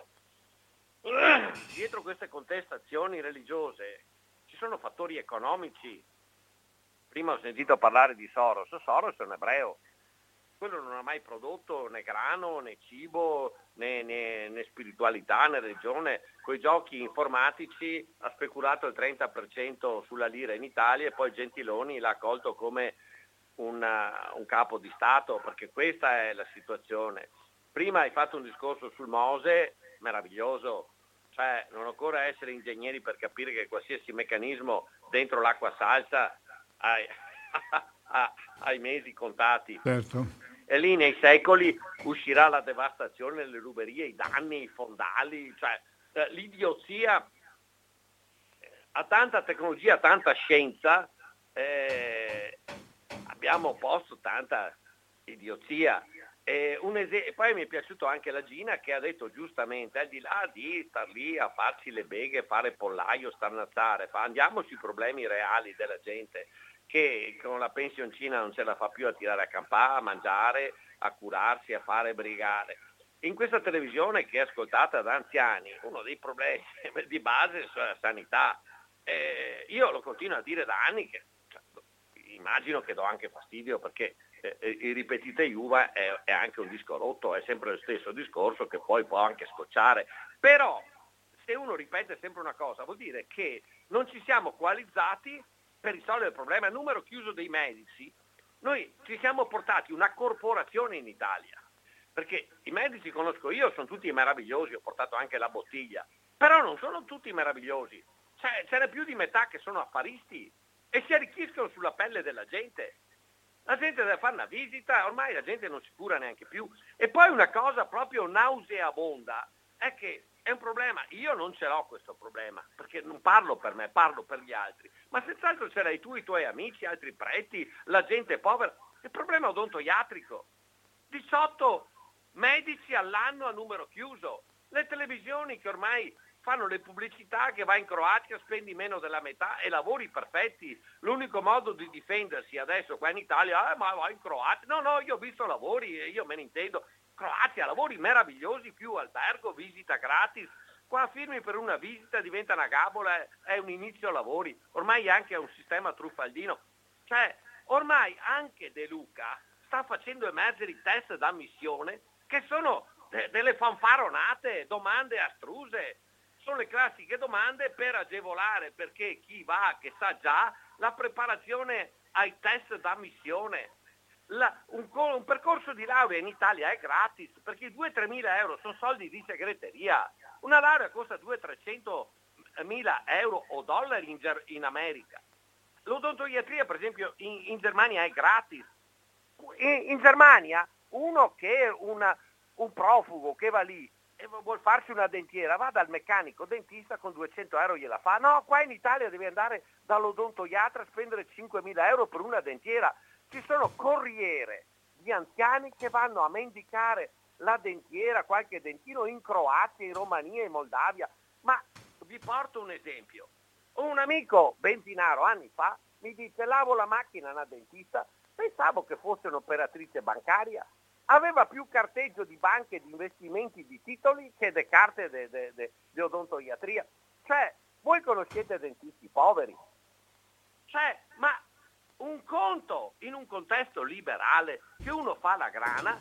dietro queste contestazioni religiose ci sono fattori economici. Prima ho sentito parlare di Soros, Soros è un ebreo, quello non ha mai prodotto né grano, né cibo, né, né, né spiritualità, né religione. Con i giochi informatici ha speculato il trenta per cento sulla lira in Italia e poi Gentiloni l'ha accolto come una, un capo di Stato, perché questa è la situazione. Prima hai fatto un discorso sul Mose, meraviglioso, cioè non occorre essere ingegneri per capire che qualsiasi meccanismo dentro l'acqua salsa hai, hai mesi contati. Certo. E lì nei secoli uscirà la devastazione, le ruberie, i danni, i fondali, cioè eh, l'idiozia. Ha tanta tecnologia, tanta scienza, eh, abbiamo posto tanta idiozia. Eh, un es- poi mi è piaciuto anche la Gina che ha detto giustamente, al di là di star lì a farci le beghe, fare pollaio, starnazzare, fa, andiamo sui problemi reali della gente che con la pensioncina non ce la fa più a tirare a campà, a mangiare, a curarsi, a fare brigate. In questa televisione che è ascoltata da anziani, uno dei problemi di base è la sanità. Eh, io lo continuo a dire da anni che cioè, immagino che do anche fastidio perché eh, il ripetite iuva è, è anche un disco rotto, è sempre lo stesso discorso che poi può anche scocciare, però se uno ripete sempre una cosa vuol dire che non ci siamo coalizzati per risolvere il problema. Il numero chiuso dei medici, noi ci siamo portati una corporazione in Italia, perché i medici conosco io, sono tutti meravigliosi, ho portato anche la bottiglia, però non sono tutti meravigliosi, cioè, ce n'è più di metà che sono affaristi e si arricchiscono sulla pelle della gente. La gente deve fare una visita, ormai la gente non si cura neanche più. E poi una cosa proprio nauseabonda è che è un problema, io non ce l'ho questo problema, perché non parlo per me, parlo per gli altri, ma senz'altro ce l'hai tu, i tuoi amici, altri preti, la gente povera. Il problema odontoiatrico, diciotto medici all'anno a numero chiuso, le televisioni che ormai fanno le pubblicità che vai in Croazia, spendi meno della metà e lavori perfetti. L'unico modo di difendersi adesso qua in Italia, eh, ma vai in Croazia. No, no, io ho visto lavori e io me ne intendo. Croazia, lavori meravigliosi, più albergo, visita gratis. Qua firmi per una visita, diventa una gabola, è un inizio lavori. Ormai anche è un sistema truffaldino. Cioè, ormai anche De Luca sta facendo emergere i test d'ammissione che sono de- delle fanfaronate, domande astruse. Sono le classiche domande per agevolare, perché chi va, che sa già, la preparazione ai test d'ammissione. La, un, un percorso di laurea in Italia è gratis, perché i due tre mila euro sono soldi di segreteria. Una laurea costa due trecento mila euro o dollari in, in America. L'odontoiatria, per esempio, in, in Germania è gratis. In, in Germania, uno che è una, un profugo che va lì e vuol farsi una dentiera, va dal meccanico dentista, con duecento euro gliela fa. No, qua in Italia devi andare dall'odontoiatra a spendere cinquemila euro per una dentiera. Ci sono corriere di anziani che vanno a mendicare la dentiera, qualche dentino in Croazia, in Romania, in Moldavia. Ma vi porto un esempio. Un amico bentinaro anni fa mi dice: lavo la macchina a una dentista, pensavo che fosse un'operatrice bancaria. Aveva più carteggio di banche, di investimenti, di titoli che le carte di odontoiatria. Cioè, voi conoscete dentisti poveri? Cioè, ma un conto in un contesto liberale che uno fa la grana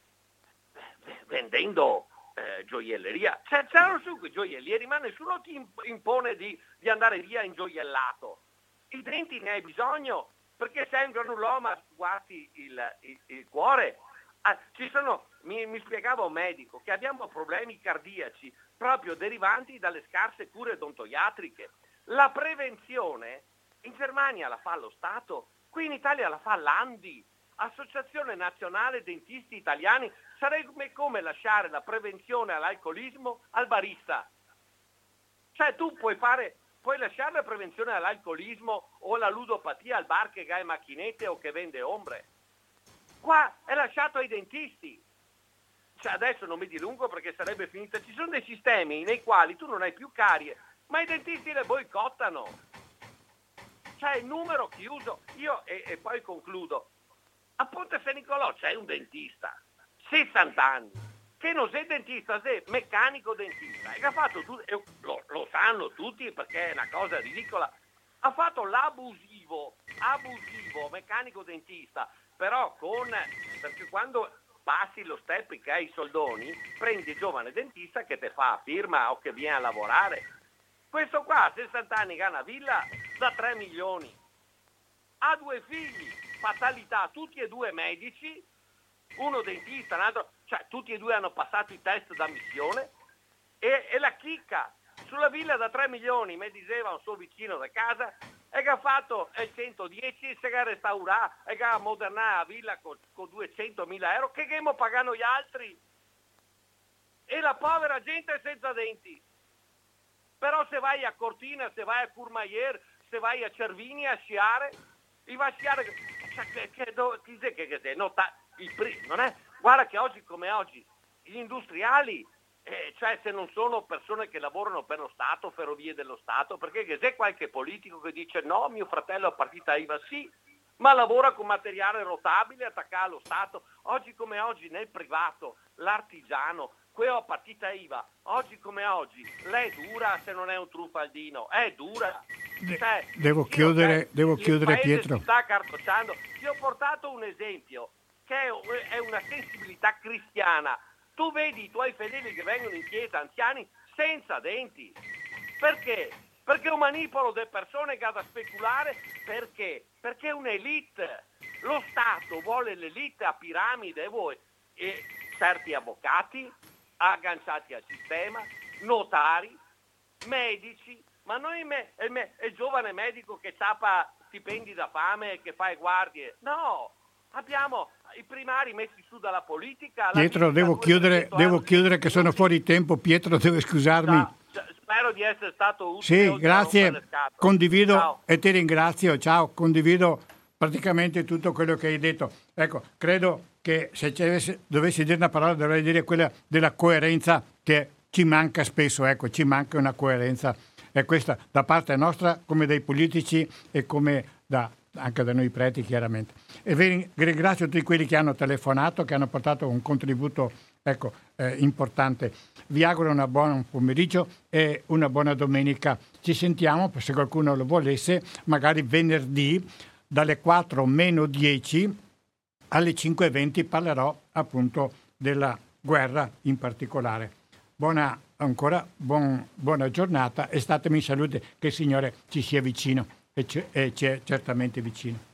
vendendo eh, gioielleria. Cioè, c'erano su quei gioiellieri, ma nessuno ti impone di, di andare via ingioiellato. I denti ne hai bisogno, perché sei un granuloma, guardi il, il, il cuore. Ah, ci sono, mi, mi spiegava un medico che abbiamo problemi cardiaci proprio derivanti dalle scarse cure odontoiatriche. La prevenzione in Germania la fa lo Stato, qui in Italia la fa l'ANDI, Associazione Nazionale Dentisti Italiani. Sarebbe come lasciare la prevenzione all'alcolismo al barista. Cioè tu puoi fare, puoi lasciare la prevenzione all'alcolismo o alla ludopatia al bar che ha macchinette o che vende ombre. Qua è lasciato ai dentisti. Cioè adesso non mi dilungo perché sarebbe finita. Ci sono dei sistemi nei quali tu non hai più carie, ma i dentisti le boicottano. Cioè il numero chiuso. Io e, e poi concludo. A Ponte San Nicolò c'è un dentista, sessanta anni, che non sei dentista, sei meccanico dentista. E ha fatto tu, e lo, lo sanno tutti perché è una cosa ridicola. Ha fatto l'abusivo, abusivo meccanico dentista. Però con, perché quando passi lo step che hai i soldoni, prendi il giovane dentista che te fa firma o che viene a lavorare. Questo qua a sessanta anni che ha una villa da tre milioni, ha due figli, fatalità, tutti e due medici, uno dentista, un altro, cioè tutti e due hanno passato i test d'ammissione e, e la chicca sulla villa da tre milioni, mi diceva un suo vicino da casa, e che ha fatto il centodieci, se che ha restaurato, e che ha modernato la villa con, con duecentomila euro, che che mo pagano gli altri? E la povera gente è senza denti. Però se vai a Cortina, se vai a Courmayeur, se vai a Cervini a sciare, i va a sciare, che, che, do, che, che, che, che nota, il, non è, guarda che oggi come oggi gli industriali, eh, cioè se non sono persone che lavorano per lo Stato, ferrovie dello Stato, perché che se qualche politico che dice no, mio fratello ha partita I V A, sì, ma lavora con materiale rotabile, attacca allo Stato. Oggi come oggi nel privato, l'artigiano, quello a partita I V A, oggi come oggi, lei è dura se non è un truffaldino, è dura. Cioè, devo chiudere, cioè, devo chiudere Pietro. Si sta cartocciando. Ti ho portato un esempio che è una sensibilità cristiana. Tu vedi i tuoi fedeli che vengono in chiesa, anziani, senza denti. Perché? Perché un manipolo delle persone che ha da speculare. Perché? Perché è un'elite. Lo Stato vuole l'elite a piramide e voi e certi avvocati agganciati al sistema, notari, medici, ma noi me, il, me, il giovane medico che tappa stipendi da fame e che fa le guardie. No, abbiamo i primari messi su dalla politica. Pietro, devo chiudere, devo chiudere che sono fuori tempo. Pietro, devo scusarmi. Ciao. Spero di essere stato utile. Sì, grazie, condivido. Ciao. E ti ringrazio, ciao, condivido praticamente tutto quello che hai detto. Ecco, credo che se ci dovessi dire una parola dovrei dire quella della coerenza che ci manca spesso, ecco, ci manca una coerenza, e questa da parte nostra come dei politici e come da, anche da noi preti chiaramente. E vi ringrazio tutti quelli che hanno telefonato, che hanno portato un contributo, ecco, eh, importante. Vi auguro una buona pomeriggio e una buona domenica. Ci sentiamo, se qualcuno lo volesse, magari venerdì dalle quattro meno dieci alle cinque e venti parlerò appunto della guerra in particolare. Buona ancora, buon, buona giornata e statemi in salute, che il Signore ci sia vicino e ci è certamente vicino.